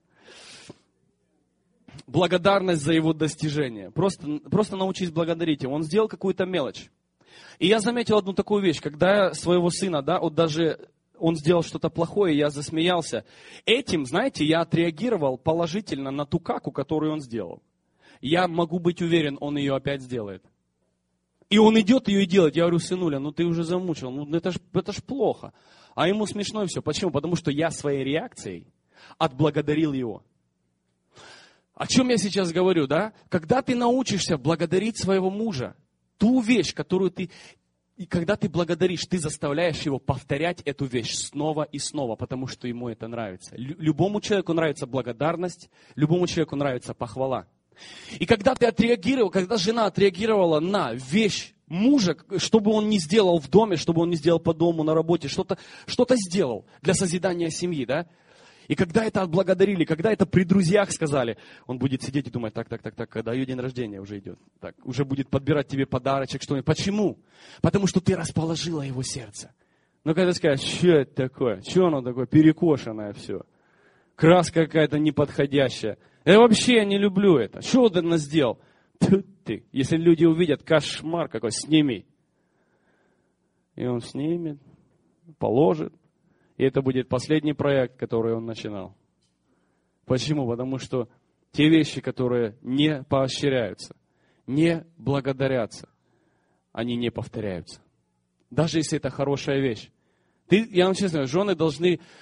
Благодарность за его достижения. Просто научись благодарить его. Он сделал какую-то мелочь. И я заметил одну такую вещь, когда я своего сына, да, вот даже он сделал что-то плохое, я засмеялся. Этим, знаете, я отреагировал положительно на ту каку, которую он сделал. Я могу быть уверен, он ее опять сделает. И он идет ее и делает. Я говорю, сынуля, ну ты уже замучил, ну это ж плохо. А ему смешно и все. Почему? Потому что я своей реакцией отблагодарил его. О чем я сейчас говорю, да? Когда ты научишься благодарить своего мужа, ту вещь, которую ты... И когда ты благодаришь, ты заставляешь его повторять эту вещь снова и снова, потому что ему это нравится. Любому человеку нравится благодарность, любому человеку нравится похвала. И когда ты отреагировал, когда жена отреагировала на вещь мужа, что бы он ни сделал в доме, чтобы он ни сделал по дому, на работе, что-то сделал для созидания семьи, да? И когда это отблагодарили, когда это при друзьях сказали, он будет сидеть и думать, так, когда ее день рождения уже идет, так, уже будет подбирать тебе подарочек, что-нибудь. Почему? Потому что ты расположила его сердце. Но когда ты скажешь, что это такое? Что оно такое перекошенное все? Краска какая-то неподходящая. Я вообще не люблю это. Что ты нас сделал? Ты. Если люди увидят, кошмар какой, сними. И он снимет, положит. И это будет последний проект, который он начинал. Почему? Потому что те вещи, которые не поощряются, не благодарятся, они не повторяются. Даже если это хорошая вещь. Я вам честно говорю, жены должны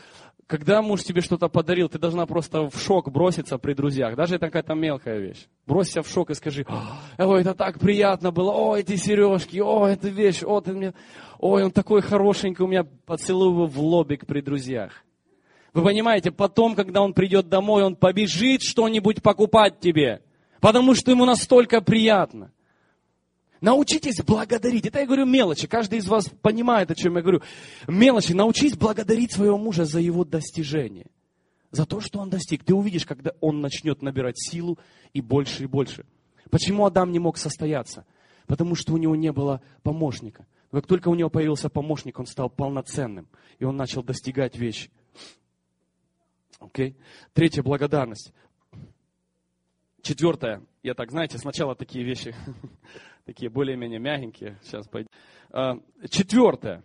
Когда муж тебе что-то подарил, ты должна просто в шок броситься при друзьях. Даже это какая-то мелкая вещь. Бросься в шок и скажи: ой, это так приятно было, ой, эти сережки, ой, эта вещь, ой, он такой хорошенький, у меня поцелуй его в лобик при друзьях. Вы понимаете, потом, когда он придет домой, он побежит что-нибудь покупать тебе, потому что ему настолько приятно. Научитесь благодарить. Это я говорю мелочи. Каждый из вас понимает, о чем я говорю. Мелочи. Научись благодарить своего мужа за его достижение. За то, что он достиг. Ты увидишь, когда он начнет набирать силу и больше, и больше. Почему Адам не мог состояться? Потому что у него не было помощника. Но как только у него появился помощник, он стал полноценным. И он начал достигать вещи. Окей? Третья — благодарность. Четвертое. Я так, знаете, сначала такие вещи, такие более-менее мягенькие. Сейчас пойдем. Четвертое.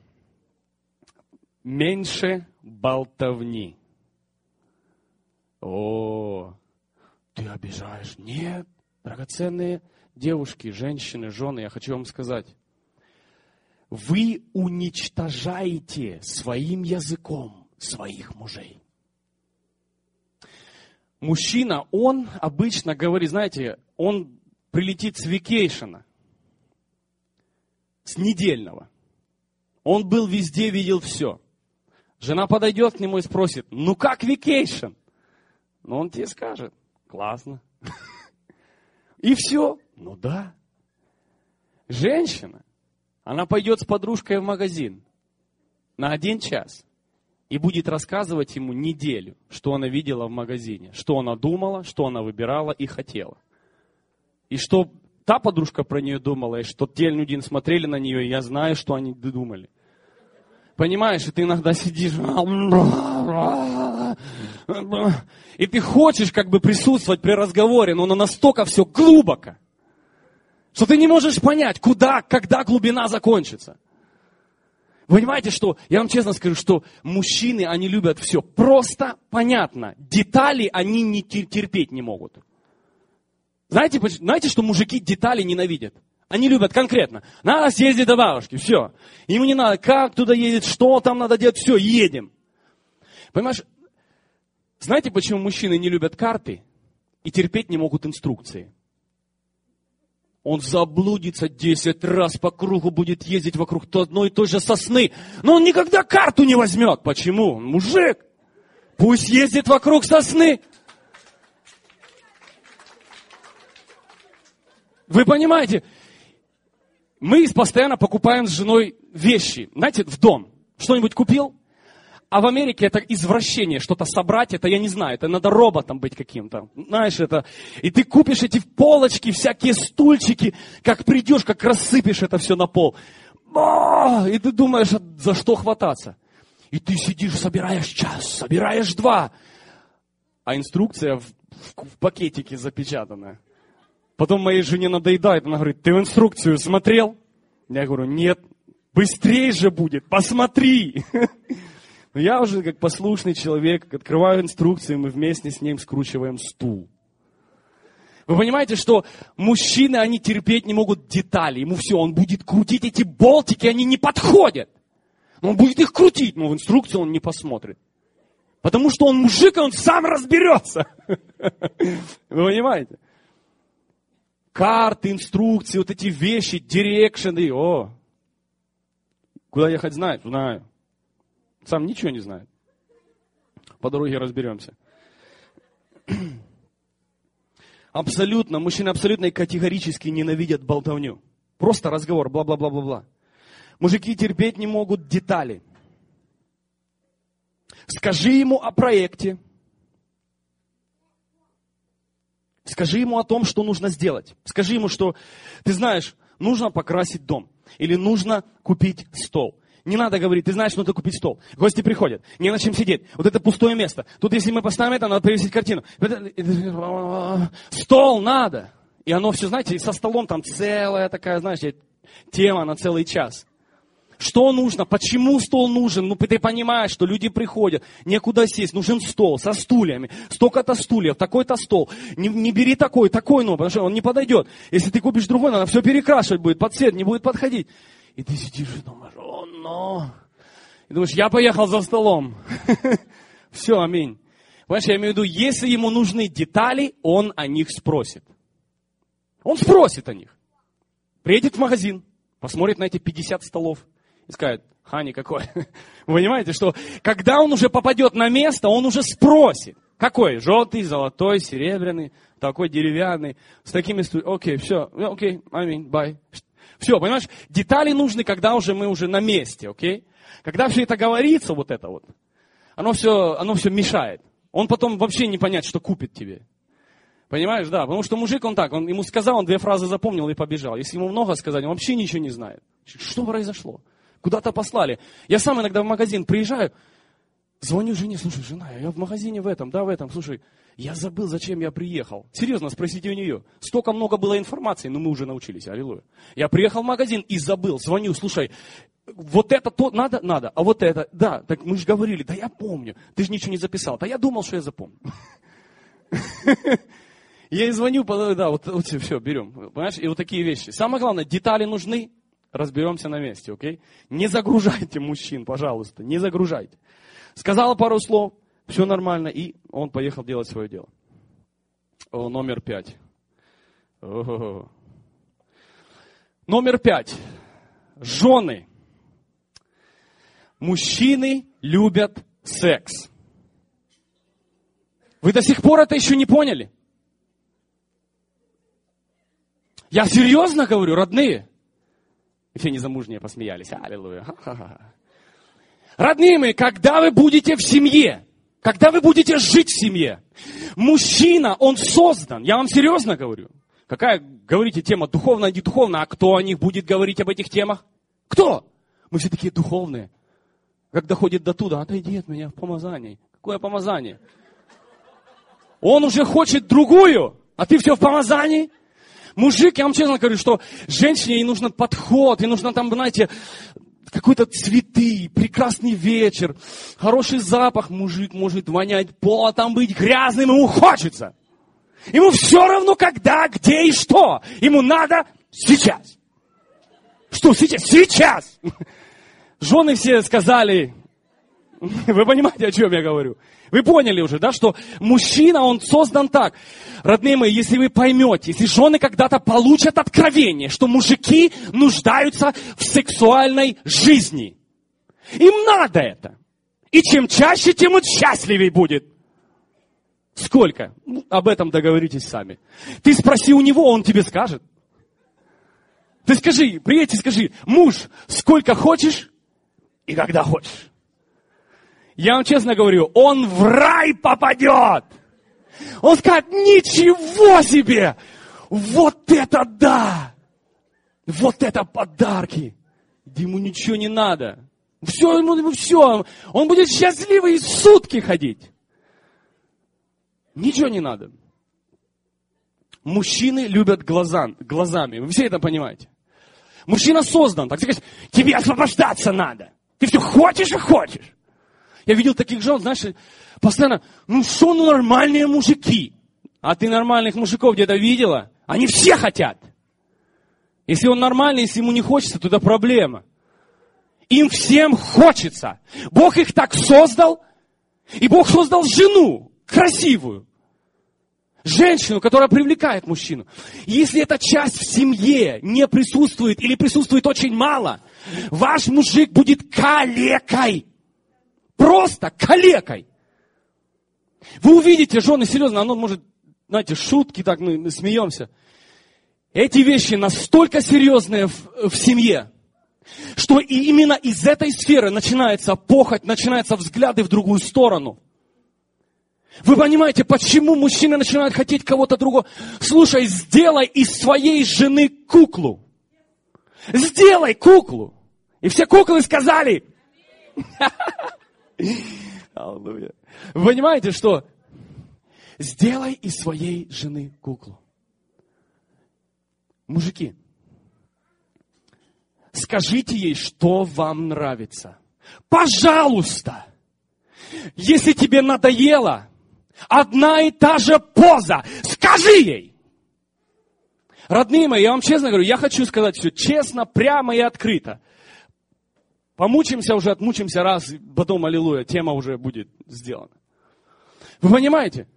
Меньше болтовни. О, ты обижаешь? Нет, драгоценные девушки, женщины, жены, я хочу вам сказать. Вы уничтожаете своим языком своих мужей. Мужчина, он обычно говорит, знаете, он прилетит с вакейшена, с недельного. Он был везде, видел все. Жена подойдет к нему и спросит: ну как вакейшн? Ну он тебе скажет: классно. И все. Ну да. Женщина, она пойдет с подружкой в магазин на 1 час. И будет рассказывать ему неделю, что она видела в магазине, что она думала, что она выбирала и хотела. И что та подружка про нее думала, и что те люди смотрели на нее, и я знаю, что они думали. Понимаешь, и ты иногда сидишь, и ты хочешь как бы присутствовать при разговоре, но оно настолько все глубоко, что ты не можешь понять, куда, когда глубина закончится. Вы понимаете, что, я вам честно скажу, что мужчины, они любят все просто, понятно. Детали они не терпеть не могут. Знаете, что мужики детали ненавидят? Они любят конкретно. Надо съездить до бабушки, все. Ему не надо, как туда едет, что там надо делать, все, едем. Понимаешь, знаете, почему мужчины не любят карты и терпеть не могут инструкции? Он заблудится 10 раз по кругу, будет ездить вокруг одной и той же сосны. Но он никогда карту не возьмет. Почему? Он мужик. Пусть ездит вокруг сосны. Вы понимаете? Мы постоянно покупаем с женой вещи. Знаете, в дом. Что-нибудь купил? А в Америке это извращение, что-то собрать, это я не знаю, это надо роботом быть каким-то. Знаешь, это... И ты купишь эти полочки, всякие стульчики, как придешь, как рассыпешь это все на пол. И ты думаешь, за что хвататься. И ты сидишь, собираешь час, собираешь 2. А инструкция в пакетике запечатанная. Потом моей жене надоедает, она говорит: ты в инструкцию смотрел? Я говорю: нет, быстрее же будет, посмотри. Но я уже как послушный человек, открываю инструкцию, мы вместе с ним скручиваем стул. Вы понимаете, что мужчины, они терпеть не могут детали. Ему все, он будет крутить эти болтики, они не подходят. Но он будет их крутить, но в инструкцию он не посмотрит. Потому что он мужик, и он сам разберется. Вы понимаете? Карты, инструкции, вот эти вещи, дирекшены. О, куда ехать знает? Знаю. Сам ничего не знает. По дороге разберемся. Абсолютно, мужчины абсолютно и категорически ненавидят болтовню. Просто разговор, бла-бла-бла-бла-бла. Мужики терпеть не могут детали. Скажи ему о проекте. Скажи ему о том, что нужно сделать. Скажи ему, что, ты знаешь, нужно покрасить дом. Или нужно купить стол. Не надо говорить: ты знаешь, нужно купить стол. Гости приходят, не на чем сидеть. Вот это пустое место. Тут, если мы поставим это, надо повесить картину. Стол надо. И оно все, знаете, со столом там целая такая, знаете, тема на целый час. Что нужно? Почему стол нужен? Ну, ты понимаешь, что люди приходят, некуда сесть, нужен стол со стульями. Столько-то стульев, такой-то стол. Не бери такой, ну, потому что он не подойдет. Если ты купишь другой, надо все перекрашивать будет, под цвет не будет подходить. И ты сидишь и думаешь: о, но. И думаешь: я поехал за столом. Все, аминь. Понимаешь, я имею в виду, если ему нужны детали, он о них спросит. Он спросит о них. Приедет в магазин, посмотрит на эти 50 столов и скажет: Хани, какой? Вы понимаете, что когда он уже попадет на место, он уже спросит. Какой? Желтый, золотой, серебряный, такой деревянный, с такими стульями. Окей, все, окей, аминь, бай. Все, понимаешь, детали нужны, когда мы уже на месте, окей? Когда все это говорится, вот это вот, оно все мешает. Он потом вообще не понять, что купит тебе. Понимаешь, да, потому что мужик, он ему сказал, он 2 фразы запомнил и побежал. Если ему много сказать, он вообще ничего не знает. Что произошло? Куда-то послали. Я сам иногда в магазин приезжаю, звоню жене: слушай, жена, я в магазине в этом, слушай, я забыл, зачем я приехал. Серьезно, спросите у нее. Столько много было информации, но мы уже научились, аллилуйя. Я приехал в магазин и забыл, звоню: слушай, вот это то надо, а вот это, да, так мы же говорили, да я помню, ты же ничего не записал, да я думал, что я запомню. Я и звоню, да, вот все, берем, понимаешь, и вот такие вещи. Самое главное, детали нужны, разберемся на месте, окей? Не загружайте мужчин, пожалуйста, не загружайте. Сказала пару слов, все нормально, и он поехал делать свое дело. Номер 5. Номер 5. Жены. Мужчины любят секс. Вы до сих пор это еще не поняли? Я серьезно говорю, родные. Все незамужние посмеялись. Аллилуйя. Родные мои, когда вы будете в семье, когда вы будете жить в семье, мужчина, он создан, я вам серьезно говорю. Какая, говорите, тема духовная, не духовная, а кто о них будет говорить об этих темах? Кто? Мы все такие духовные. Как доходит до туда, отойди от меня в помазании. Какое помазание? Он уже хочет другую, а ты все в помазании? Мужик, я вам честно говорю, что женщине ей нужен подход, ей нужно там, знаете, какой-то цветы, прекрасный вечер, хороший запах. Мужик может вонять потом, быть грязным, ему хочется. Ему все равно когда, где и что. Ему надо сейчас. Что сейчас? Сейчас! Жены все сказали, вы понимаете, о чем я говорю? Вы поняли уже, да, что мужчина, он создан так. Родные мои, если вы поймете, если жены когда-то получат откровение, что мужики нуждаются в сексуальной жизни, им надо это. И чем чаще, тем он счастливее будет. Сколько? Об этом договоритесь сами. Ты спроси у него, он тебе скажет. Ты скажи, приедь и скажи: муж, сколько хочешь и когда хочешь. Я вам честно говорю, он в рай попадет. Он скажет: ничего себе! Вот это да! Вот это подарки! Ему ничего не надо. Все, ему все. Он будет счастливый сутки ходить. Ничего не надо. Мужчины любят глазами. Вы все это понимаете. Мужчина создан. Так сказать, тебе освобождаться надо. Ты все хочешь и хочешь. Я видел таких жен, знаешь, постоянно: что нормальные мужики. А ты нормальных мужиков где-то видела? Они все хотят. Если он нормальный, если ему не хочется, то это проблема. Им всем хочется. Бог их так создал. И Бог создал жену красивую. Женщину, которая привлекает мужчину. Если эта часть в семье не присутствует или присутствует очень мало, ваш мужик будет калекой. Просто калекой. Вы увидите, жены, серьезно, оно может, знаете, шутки, так мы смеемся. Эти вещи настолько серьезные в семье, что и именно из этой сферы начинается похоть, начинаются взгляды в другую сторону. Вы понимаете, почему мужчины начинают хотеть кого-то другого? Слушай, сделай из своей жены куклу. Сделай куклу. И все куклы сказали: аллилуйя. Вы понимаете, что сделай из своей жены куклу. Мужики, скажите ей, что вам нравится. Пожалуйста. Если тебе надоело одна и та же поза, скажи ей. Родные мои, я вам честно говорю, я хочу сказать все честно, прямо и открыто. Помучимся уже, отмучимся раз, потом, аллилуйя, тема уже будет сделана. Вы понимаете?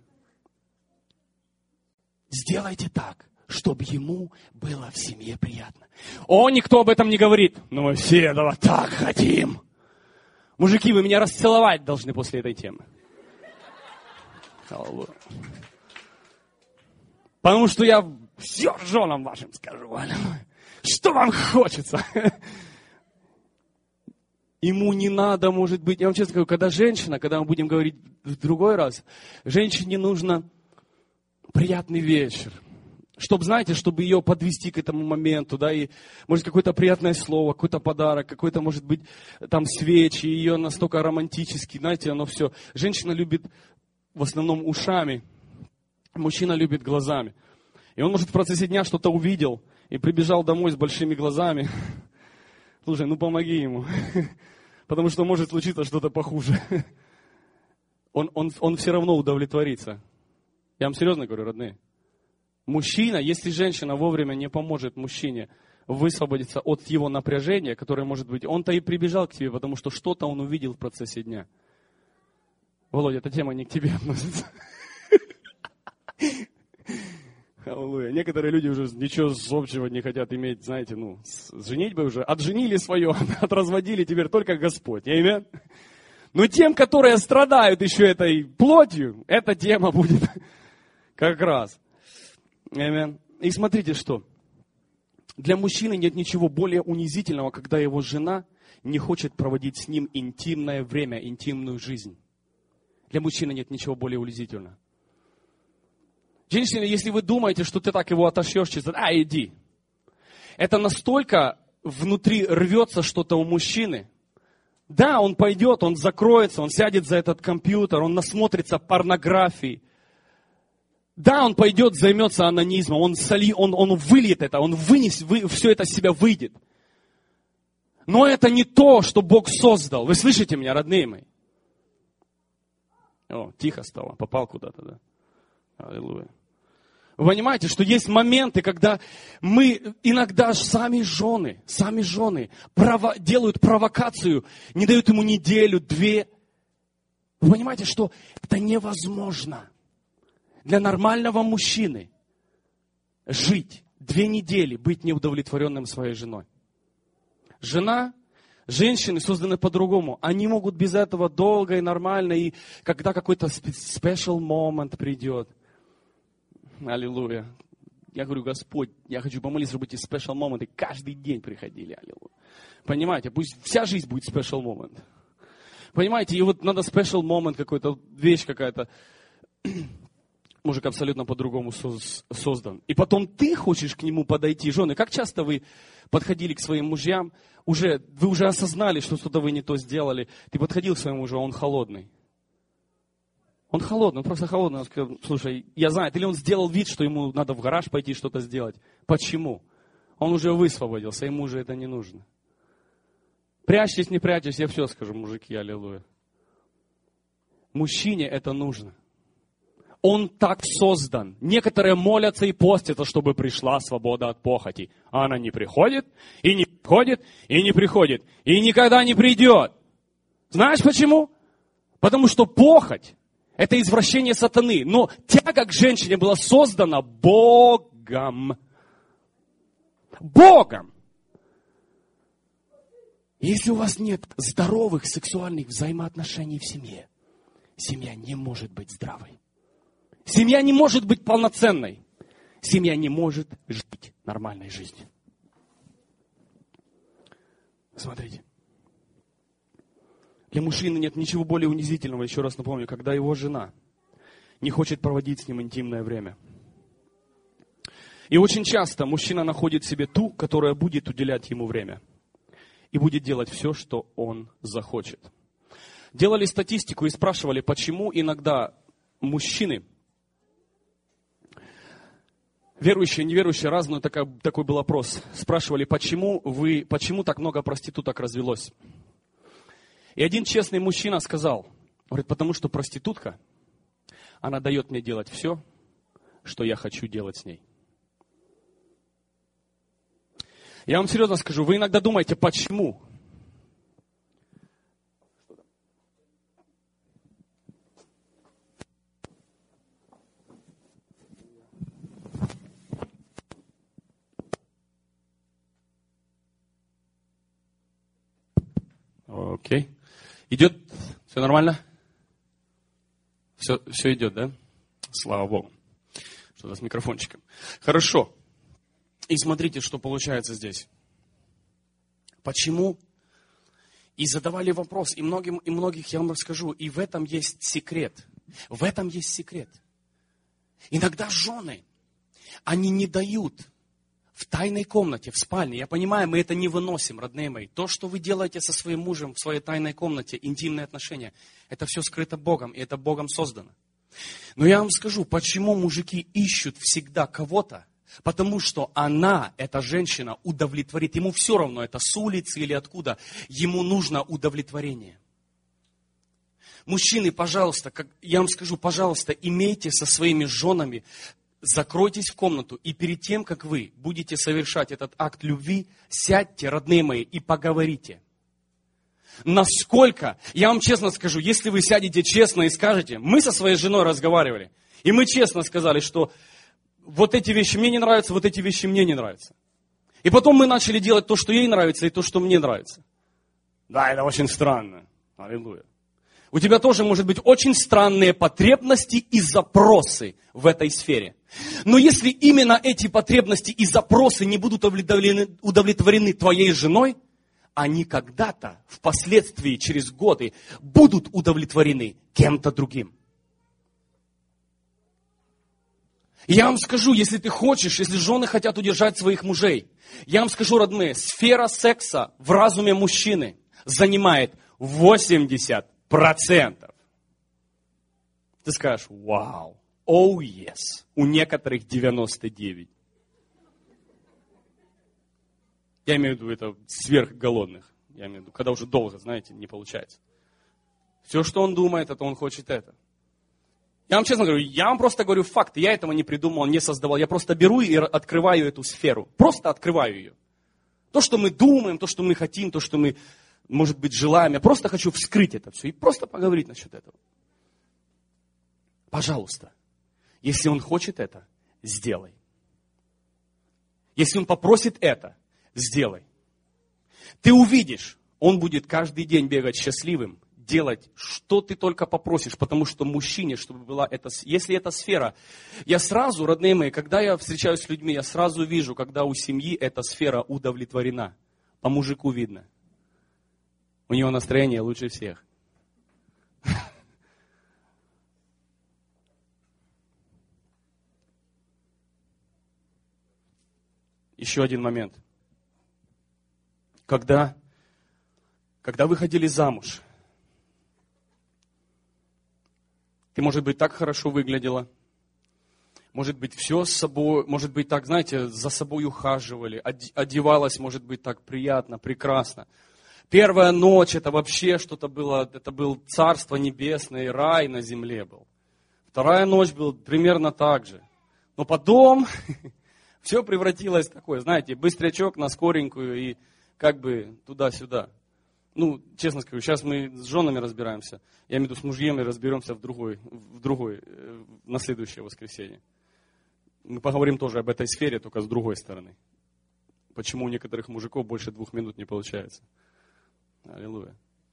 Сделайте так, чтобы ему было в семье приятно. О, никто об этом не говорит. Но мы все этого так хотим. Мужики, вы меня расцеловать должны после этой темы. Потому что я все женам вашим скажу. Что вам хочется? Ему не надо, может быть, я вам честно говорю, когда мы будем говорить в другой раз, женщине нужно приятный вечер. Чтобы ее подвести к этому моменту, да, и, может, какое-то приятное слово, какой-то подарок, какой-то, может быть, там свечи, ее настолько романтически, знаете, оно все. Женщина любит в основном ушами, мужчина любит глазами. И он, может, в процессе дня что-то увидел и прибежал домой с большими глазами. Слушай, помоги ему, потому что может случиться что-то похуже. Он все равно удовлетворится. Я вам серьезно говорю, родные. Мужчина, если женщина вовремя не поможет мужчине высвободиться от его напряжения, которое может быть, он-то и прибежал к тебе, потому что что-то он увидел в процессе дня. Володя, эта тема не к тебе относится. Аллилуйя. Некоторые люди уже ничего общего не хотят иметь, знаете, с женитьбой уже. Отженили свое, отразводили, теперь только Господь. Аминь. Но тем, которые страдают еще этой плотью, эта тема будет как раз. Аминь. И смотрите, что. Для мужчины нет ничего более унизительного, когда его жена не хочет проводить с ним интимное время, интимную жизнь. Для мужчины нет ничего более унизительного. Женщина, если вы думаете, что ты так его отошьешь, иди. Это настолько внутри рвется что-то у мужчины. Да, он пойдет, он закроется, он сядет за этот компьютер, он насмотрится порнографии. Да, он пойдет, займется анонизмом, он выльет это, он все это из себя выйдет. Но это не то, что Бог создал. Вы слышите меня, родные мои? О, тихо стало, попал куда-то, да? Аллилуйя. Вы понимаете, что есть моменты, когда мы иногда сами жены делают провокацию, не дают ему неделю, 2. Вы понимаете, что это невозможно для нормального мужчины жить 2 недели, быть неудовлетворенным своей женой. Женщины созданы по-другому. Они могут без этого долго и нормально, и когда какой-то special moment придет. Аллилуйя. Я говорю, Господь, я хочу помолиться, чтобы эти special моменты каждый день приходили. Аллилуйя. Понимаете, пусть вся жизнь будет special moment. Понимаете, и вот надо special moment какой-то, вещь какая-то. Мужик абсолютно по-другому создан. И потом ты хочешь к нему подойти, жены. Как часто вы подходили к своим мужьям, вы уже осознали, что что-то вы не то сделали. Ты подходил к своему мужу, а он холодный. Он холодный, он просто холодный. Он сказал, слушай, я знаю, или он сделал вид, что ему надо в гараж пойти что-то сделать. Почему? Он уже высвободился, ему уже это не нужно. Прячьтесь, не прячьтесь, я все скажу, мужики, аллилуйя. Мужчине это нужно. Он так создан. Некоторые молятся и постятся, чтобы пришла свобода от похоти. А она не приходит, и не приходит, и не приходит, и никогда не придет. Знаешь почему? Потому что похоть — это извращение сатаны. Но тяга к женщине была создана Богом. Богом. Если у вас нет здоровых сексуальных взаимоотношений в семье, семья не может быть здравой. Семья не может быть полноценной. Семья не может жить нормальной жизнью. Смотрите. Для мужчины нет ничего более унизительного, еще раз напомню, когда его жена не хочет проводить с ним интимное время. И очень часто мужчина находит себе ту, которая будет уделять ему время. И будет делать все, что он захочет. Делали статистику и спрашивали, почему иногда мужчины, верующие, неверующие, разный такой был опрос. Спрашивали, почему так много проституток развелось. И один честный мужчина сказал, говорит, потому что проститутка, она дает мне делать все, что я хочу делать с ней. Я вам серьезно скажу, вы иногда думаете, почему? Идет? Все нормально? Все идет, да? Слава Богу. Что-то с микрофончиком. Хорошо. И смотрите, что получается здесь. Почему? И задавали вопрос, и многих я вам расскажу. И в этом есть секрет. В этом есть секрет. Иногда жены, они не дают в тайной комнате, в спальне. Я понимаю, мы это не выносим, родные мои. То, что вы делаете со своим мужем в своей тайной комнате, интимные отношения, это все скрыто Богом, и это Богом создано. Но я вам скажу, почему мужики ищут всегда кого-то, потому что она, эта женщина, удовлетворит. Ему все равно, это с улицы или откуда, ему нужно удовлетворение. Мужчины, пожалуйста, я вам скажу, пожалуйста, имейте со своими женами, закройтесь в комнату, и перед тем, как вы будете совершать этот акт любви, сядьте, родные мои, и поговорите. Насколько, я вам честно скажу, если вы сядете честно и скажете, мы со своей женой разговаривали, и мы честно сказали, что вот эти вещи мне не нравятся, вот эти вещи мне не нравятся. И потом мы начали делать то, что ей нравится, и то, что мне нравится. Да, это очень странно. Аллилуйя. У тебя тоже может быть очень странные потребности и запросы в этой сфере. Но если именно эти потребности и запросы не будут удовлетворены твоей женой, они когда-то, впоследствии, через годы, будут удовлетворены кем-то другим. И я вам скажу, если ты хочешь, если жены хотят удержать своих мужей, я вам скажу, родные, сфера секса в разуме мужчины занимает 80%. Ты скажешь, вау, oh yes, у некоторых 99%. Я имею в виду это сверхголодных. Я имею в виду, когда уже долго, знаете, не получается. Все, что он думает, это он хочет это. Я вам честно говорю, я вам просто говорю факты. Я этого не придумал, не создавал. Я просто беру и открываю эту сферу. Просто открываю ее. То, что мы думаем, то, что мы хотим, то, что мы, может быть, желаем. Я просто хочу вскрыть это все и просто поговорить насчет этого. Пожалуйста, если он хочет это, сделай. Если он попросит это, сделай. Ты увидишь, он будет каждый день бегать счастливым, делать, что ты только попросишь, потому что мужчине, чтобы была эта, если эта сфера, я сразу, родные мои, когда я встречаюсь с людьми, я сразу вижу, когда у семьи эта сфера удовлетворена. По мужику видно. У него настроение лучше всех. Еще один момент. Когда выходили замуж, ты, может быть, так хорошо выглядела, может быть, все с собой, может быть, так, знаете, за собой ухаживали, одевалась, может быть, так приятно, прекрасно. Первая ночь, это вообще что-то было, это был Царство Небесное, рай на земле был. Вторая ночь была примерно так же. Но потом все превратилось в такое, знаете, быстрячок на скоренькую и как бы туда-сюда. Ну, честно скажу, сейчас мы с женами разбираемся. Я имею в виду, с мужьями разберемся на следующее воскресенье. Мы поговорим тоже об этой сфере, только с другой стороны. Почему у некоторых мужиков больше 2 минут не получается. Аллилуйя.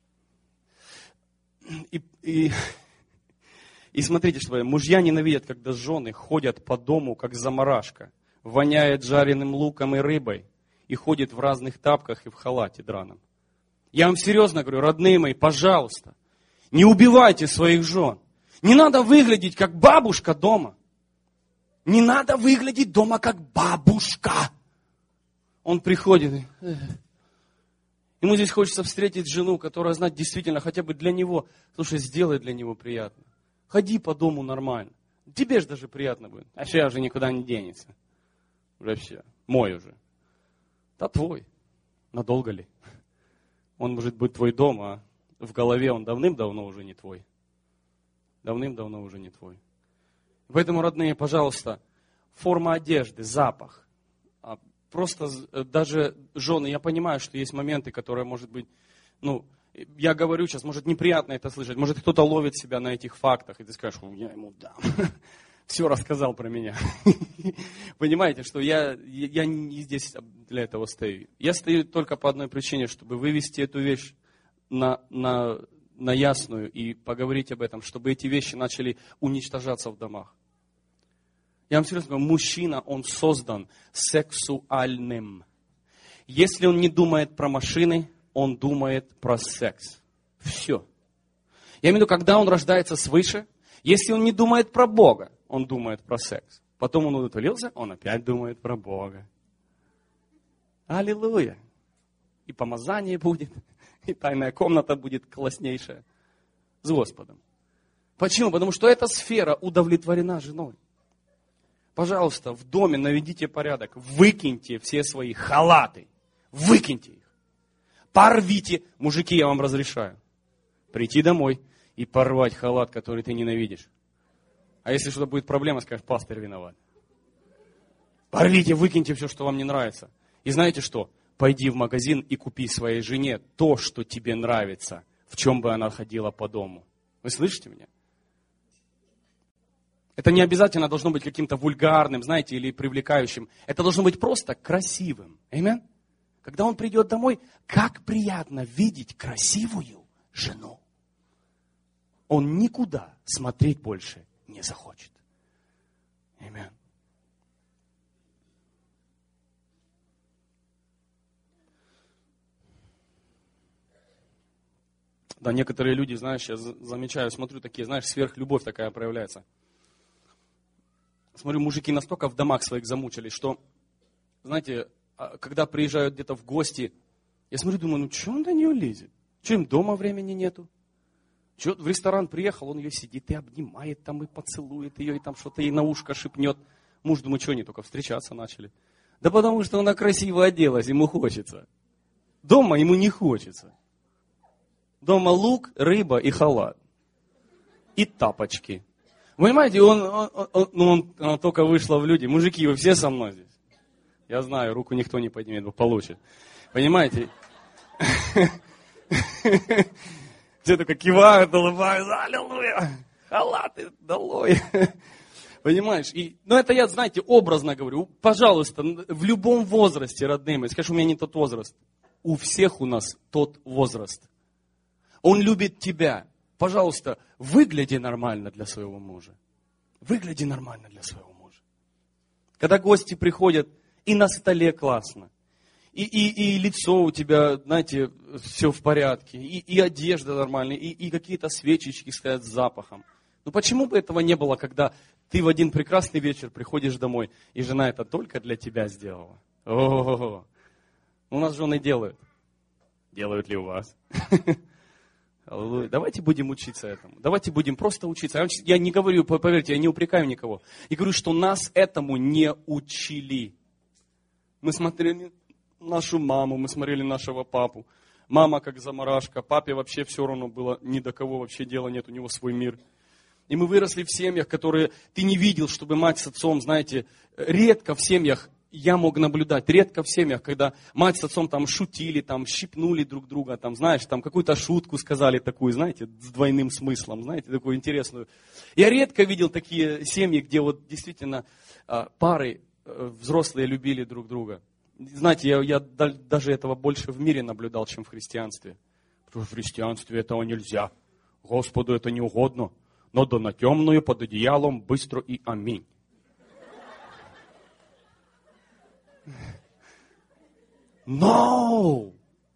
И смотрите, что мужья ненавидят, когда жены ходят по дому, как заморашка, воняет жареным луком и рыбой, и ходит в разных тапках и в халате драном. Я вам серьезно говорю, родные мои, пожалуйста, не убивайте своих жен. Не надо выглядеть как бабушка дома. Не надо выглядеть дома как бабушка. Он приходит, ему здесь хочется встретить жену, которая знает действительно хотя бы для него. Слушай, сделай для него приятно. Ходи по дому нормально. Тебе же даже приятно будет. А сейчас уже никуда не денется. Уже все. Мой уже. Да твой. Надолго ли? Он может быть твой дом, а в голове он давным-давно уже не твой. Давным-давно уже не твой. Поэтому, родные, пожалуйста, форма одежды, запах. Просто даже жены, я понимаю, что есть моменты, которые, может быть, я говорю сейчас, может, неприятно это слышать. Может, кто-то ловит себя на этих фактах, и ты скажешь, я ему дам. Все рассказал про меня. Понимаете, что я не здесь для этого стою. Я стою только по одной причине, чтобы вывести эту вещь на на ясную и поговорить об этом, чтобы эти вещи начали уничтожаться в домах. Я вам серьезно говорю, мужчина, он создан сексуальным. Если он не думает про машины, он думает про секс. Все. Я имею в виду, когда он рождается свыше, если он не думает про Бога, он думает про секс. Потом он удовлетворился, он опять думает про Бога. Аллилуйя. И помазание будет, и тайная комната будет класснейшая с Господом. Почему? Потому что эта сфера удовлетворена женой. Пожалуйста, в доме наведите порядок, выкиньте все свои халаты, выкиньте их. Порвите, мужики, я вам разрешаю, прийти домой и порвать халат, который ты ненавидишь. А если что-то будет проблема, скажешь, пастор виноват. Порвите, выкиньте все, что вам не нравится. И знаете что? Пойди в магазин и купи своей жене то, что тебе нравится, в чем бы она ходила по дому. Вы слышите меня? Это не обязательно должно быть каким-то вульгарным, знаете, или привлекающим. Это должно быть просто красивым. Аминь? Когда он придет домой, как приятно видеть красивую жену. Он никуда смотреть больше не захочет. Аминь. Да, некоторые люди, знаешь, я замечаю, смотрю, такие, знаешь, сверхлюбовь такая проявляется. Смотрю, мужики настолько в домах своих замучились, что, знаете, когда приезжают где-то в гости, я смотрю, думаю, ну что он до нее лезет? Что им дома времени нету? Что в ресторан приехал, он ее сидит и обнимает там, и поцелует ее, и там что-то ей на ушко шепнет. Муж, думаю, что они только встречаться начали? Да потому что она красиво оделась, ему хочется. Дома ему не хочется. Дома лук, рыба и халат. И тапочки. Понимаете, он только вышла в люди. Мужики, вы все со мной здесь? Я знаю, руку никто не поднимет, получит. Понимаете? Все только кивают, улыбаются, аллилуйя, халаты долой. Понимаешь? Но это я, знаете, образно говорю. Пожалуйста, в любом возрасте, родные мои, скажешь, у меня не тот возраст. У всех у нас тот возраст. Он любит тебя. Пожалуйста, выгляди нормально для своего мужа. Выгляди нормально для своего мужа. Когда гости приходят, и на столе классно. И лицо у тебя, знаете, все в порядке. И одежда нормальная, и какие-то свечечки стоят с запахом. Ну почему бы этого не было, когда ты в один прекрасный вечер приходишь домой, и жена это только для тебя сделала? О-о-о. У нас жены делают. Делают ли у вас? Аллилуйя. Давайте будем учиться этому. Давайте будем просто учиться. Я не говорю, поверьте, я не упрекаю никого. Я говорю, что нас этому не учили. Мы смотрели нашу маму, мы смотрели нашего папу. Мама как заморашка, папе вообще все равно было, ни до кого вообще дела нет, у него свой мир. И мы выросли в семьях, которые ты не видел, чтобы мать с отцом, знаете, редко в семьях, я мог наблюдать, редко в семьях, когда мать с отцом там шутили, там щипнули друг друга, там, знаешь, там какую-то шутку сказали такую, знаете, с двойным смыслом, знаете, такую интересную. Я редко видел такие семьи, где вот действительно пары взрослые любили друг друга. Знаете, я даже этого больше в мире наблюдал, чем в христианстве. Потому что в христианстве этого нельзя. Господу это не угодно. Надо на темную под одеялом быстро и аминь. No!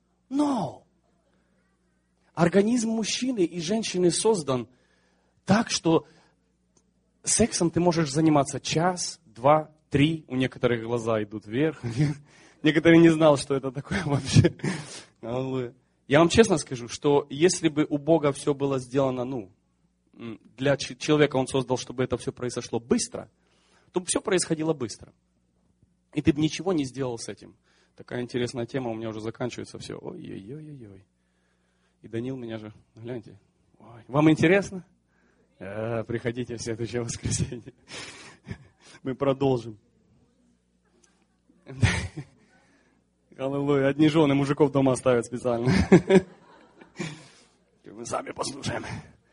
Организм мужчины и женщины создан так, что сексом ты можешь заниматься час, 2, 3. У некоторых глаза идут вверх. Некоторые не знал, что это такое вообще. Я вам честно скажу, что если бы у Бога все было сделано, для человека Он создал, чтобы это все произошло быстро, то все происходило быстро. И ты бы ничего не сделал с этим. Такая интересная тема, у меня уже заканчивается все. Ой-ой-ой-ой. И Данил меня же, гляньте. Ой. Вам интересно? Приходите в следующее воскресенье. Мы продолжим. Аллилуйя. Одни жены мужиков дома оставят специально. Мы сами послушаем.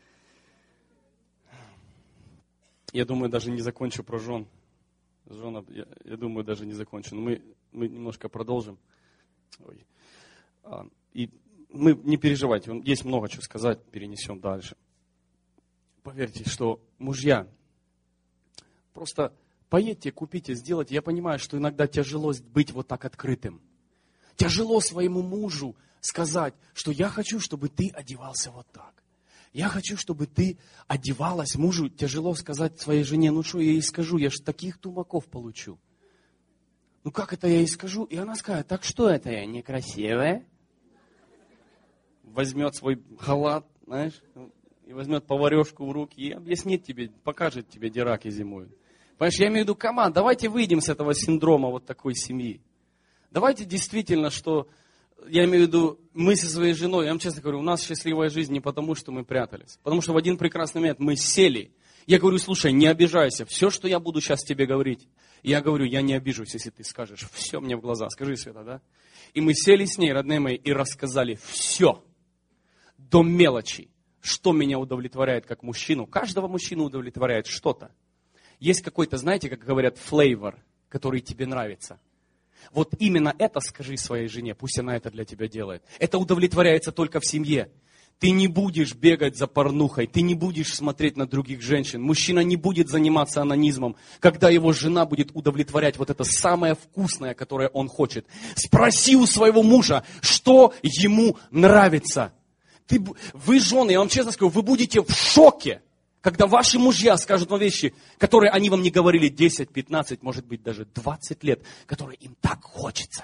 Я думаю, даже не закончу про жен. Жена, я думаю, даже не закончу. Но мы немножко продолжим. И мы не переживайте, есть много чего сказать, перенесем дальше. Поверьте, что мужья, просто поедьте, купите, сделайте. Я понимаю, что иногда тяжело быть вот так открытым. Тяжело своему мужу сказать, что я хочу, чтобы ты одевался вот так. Я хочу, чтобы ты одевалась. Мужу тяжело сказать своей жене, ну что я ей скажу, я же таких тумаков получу. Ну как это я ей скажу? И она скажет, так что это я, некрасивая? Возьмет свой халат, знаешь, и возьмет поварешку в руки и объяснит тебе, покажет тебе, где раки зимуют. Понимаешь, я имею в виду, команд, давайте выйдем с этого синдрома вот такой семьи. Давайте действительно, что, я имею в виду, мы со своей женой, я вам честно говорю, у нас счастливая жизнь не потому, что мы прятались. Потому что в один прекрасный момент мы сели. Я говорю, слушай, не обижайся, все, что я буду сейчас тебе говорить, я говорю, я не обижусь, если ты скажешь все мне в глаза. Скажи, Света, да? И мы сели с ней, родные мои, и рассказали все, до мелочи, что меня удовлетворяет как мужчину. Каждого мужчину удовлетворяет что-то. Есть какой-то, знаете, как говорят, флейвор, который тебе нравится. Вот именно это скажи своей жене, пусть она это для тебя делает. Это удовлетворяется только в семье. Ты не будешь бегать за порнухой, ты не будешь смотреть на других женщин. Мужчина не будет заниматься онанизмом, когда его жена будет удовлетворять вот это самое вкусное, которое он хочет. Спроси у своего мужа, что ему нравится. Вы, жены, я вам честно скажу, вы будете в шоке, когда ваши мужья скажут вам вещи, которые они вам не говорили 10, 15, может быть даже 20 лет, которые им так хочется.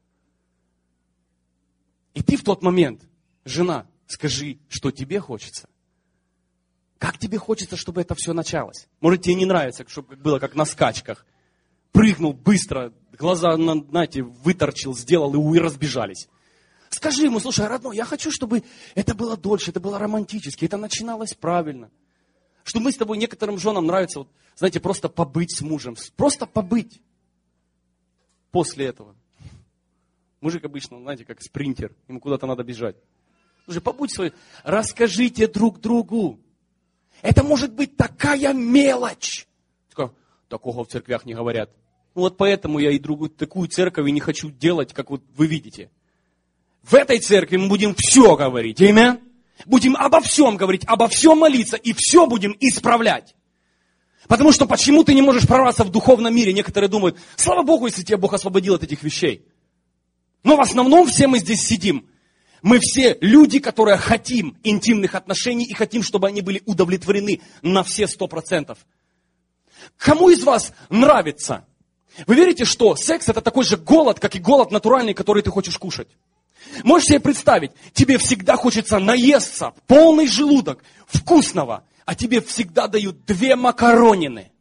И ты в тот момент, жена, скажи, что тебе хочется. Как тебе хочется, чтобы это все началось? Может, тебе не нравится, чтобы было как на скачках. Прыгнул быстро, глаза, знаете, выторчил, сделал и разбежались. Скажи ему, слушай, родной, я хочу, чтобы это было дольше, это было романтически, это начиналось правильно. Что мы с тобой, некоторым женам нравится, вот, знаете, просто побыть с мужем. Просто побыть. После этого. Мужик обычно, знаете, как спринтер, ему куда-то надо бежать. Слушай, побудь свой, расскажите друг другу. Это может быть такая мелочь. Такого в церквях не говорят. Ну вот поэтому я и такую церковь и не хочу делать, как вот вы видите. В этой церкви мы будем все говорить, аминь. Будем обо всем говорить, обо всем молиться и все будем исправлять. Потому что почему ты не можешь прорваться в духовном мире? Некоторые думают, слава Богу, если тебя Бог освободил от этих вещей. Но в основном все мы здесь сидим. Мы все люди, которые хотим интимных отношений и хотим, чтобы они были удовлетворены на все 100%. Кому из вас нравится? Вы верите, что секс это такой же голод, как и голод натуральный, который ты хочешь кушать? Можешь себе представить, тебе всегда хочется наесться, полный желудок, вкусного, а тебе всегда дают 2 макаронины.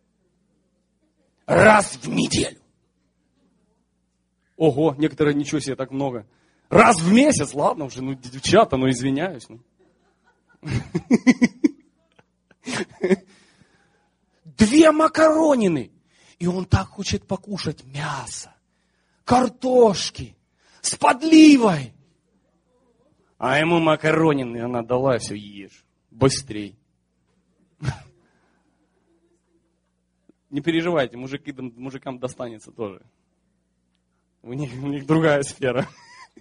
Раз в неделю. Ого, некоторые, ничего себе, так много. Раз в месяц, ладно уже, ну, девчата, ну, извиняюсь. Ну. 2 макаронины. И он так хочет покушать мясо, картошки, с подливой. А ему макаронины она дала, все ешь. Быстрей. Не переживайте, мужикам достанется тоже. У них другая сфера.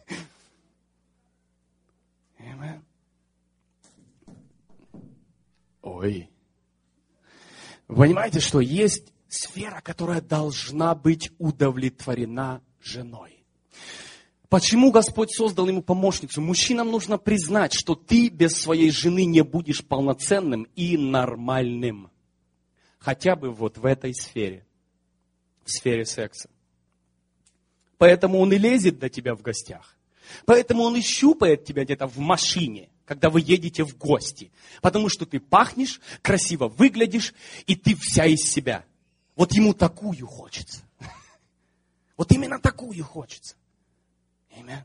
Ой. Вы понимаете, что есть сфера, которая должна быть удовлетворена женой. Почему Господь создал ему помощницу? Мужчинам нужно признать, что ты без своей жены не будешь полноценным и нормальным. Хотя бы вот в этой сфере. В сфере секса. Поэтому он и лезет до тебя в гостях. Поэтому он и щупает тебя где-то в машине, когда вы едете в гости. Потому что ты пахнешь, красиво выглядишь, и ты вся из себя. Вот ему такую хочется. Вот именно такую хочется. Аминь.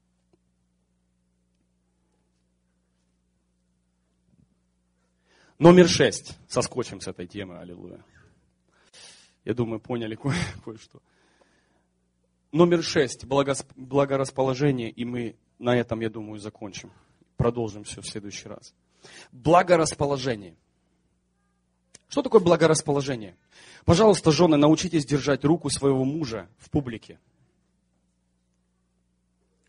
Номер 6. Соскочим с этой темы. Аллилуйя. Я думаю, поняли кое-что. Номер 6. Благорасположение. И мы на этом, я думаю, закончим. Продолжим все в следующий раз. Благорасположение. Что такое благорасположение? Пожалуйста, жены, научитесь держать руку своего мужа в публике.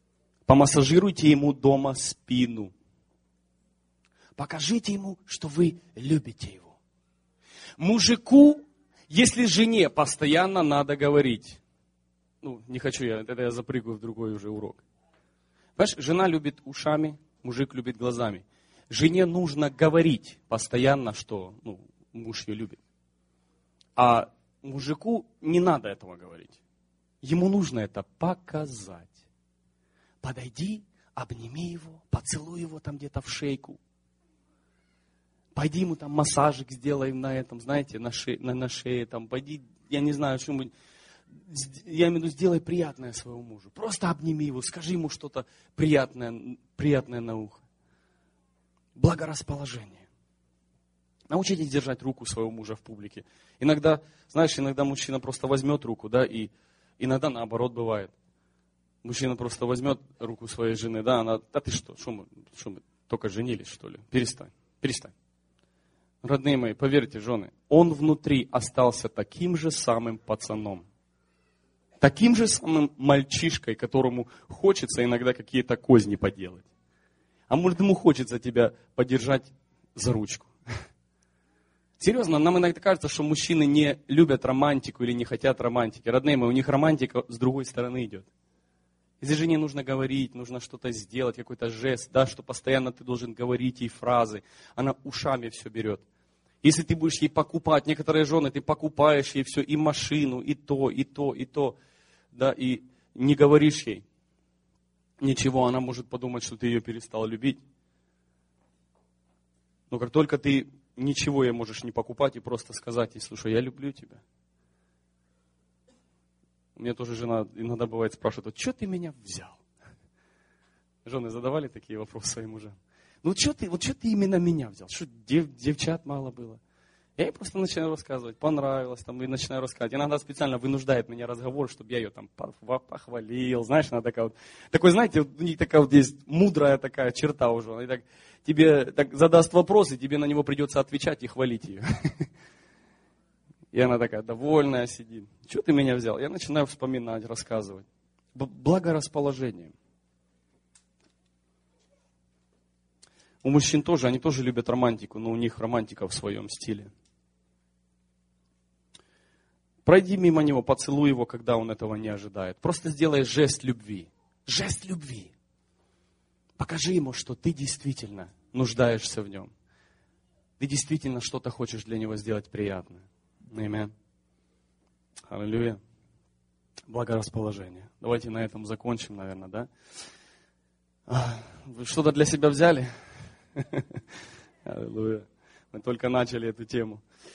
Помассажируйте ему дома спину. Покажите ему, что вы любите его. Мужику, если жене постоянно надо говорить. Не хочу это я запрыгаю в другой уже урок. Понимаешь, жена любит ушами, мужик любит глазами. Жене нужно говорить постоянно, что муж ее любит. А мужику не надо этого говорить. Ему нужно это показать. Подойди, обними его, поцелуй его там где-то в шейку. Пойди ему там массажик сделай на этом, знаете, на шее там, пойди, я не знаю, что-нибудь. Я имею в виду, сделай приятное своему мужу. Просто обними его, скажи ему что-то приятное на ухо. Благорасположение. Научитесь держать руку своего мужа в публике. Иногда мужчина просто возьмет руку, да, и иногда наоборот бывает. Мужчина просто возьмет руку своей жены, да, она, ты что мы только женились, что ли? Перестань. Родные мои, поверьте, жены, он внутри остался таким же самым пацаном. Таким же самым мальчишкой, которому хочется иногда какие-то козни поделать. А может, ему хочется тебя подержать за ручку. Серьезно, нам иногда кажется, что мужчины не любят романтику или не хотят романтики. Родные мои, у них романтика с другой стороны идет. Если жене нужно говорить, нужно что-то сделать, какой-то жест, да, что постоянно ты должен говорить ей фразы, она ушами все берет. Если ты будешь ей покупать, некоторые жены, ты покупаешь ей все, и машину, и то, да, и не говоришь ей ничего, она может подумать, что ты ее перестал любить. Но как только ты ничего ей можешь не покупать и просто сказать ей, слушай, я люблю тебя. У меня тоже жена иногда бывает спрашивает, вот что ты меня взял? Жены задавали такие вопросы своим мужам. Что ты именно меня взял? Что, девчат мало было? Я ей просто начинаю рассказывать, понравилось, там, и начинаю рассказывать. Иногда специально вынуждает меня разговор, чтобы я ее там похвалил. Знаешь, она такая вот, знаете, у них такая вот есть мудрая такая черта уже. Она так, тебе так задаст вопрос, и тебе на него придется отвечать и хвалить ее. И она такая довольная сидит. Что ты меня взял? Я начинаю вспоминать, рассказывать. Благорасположение. У мужчин тоже, они тоже любят романтику, но у них романтика в своем стиле. Пройди мимо него, поцелуй его, когда он этого не ожидает. Просто сделай жест любви. Жест любви. Покажи ему, что ты действительно нуждаешься в нем. Ты действительно что-то хочешь для него сделать приятное. Аминь. Аллилуйя. Благорасположение. Давайте на этом закончим, наверное, да? Вы что-то для себя взяли? Аллилуйя. Мы только начали эту тему.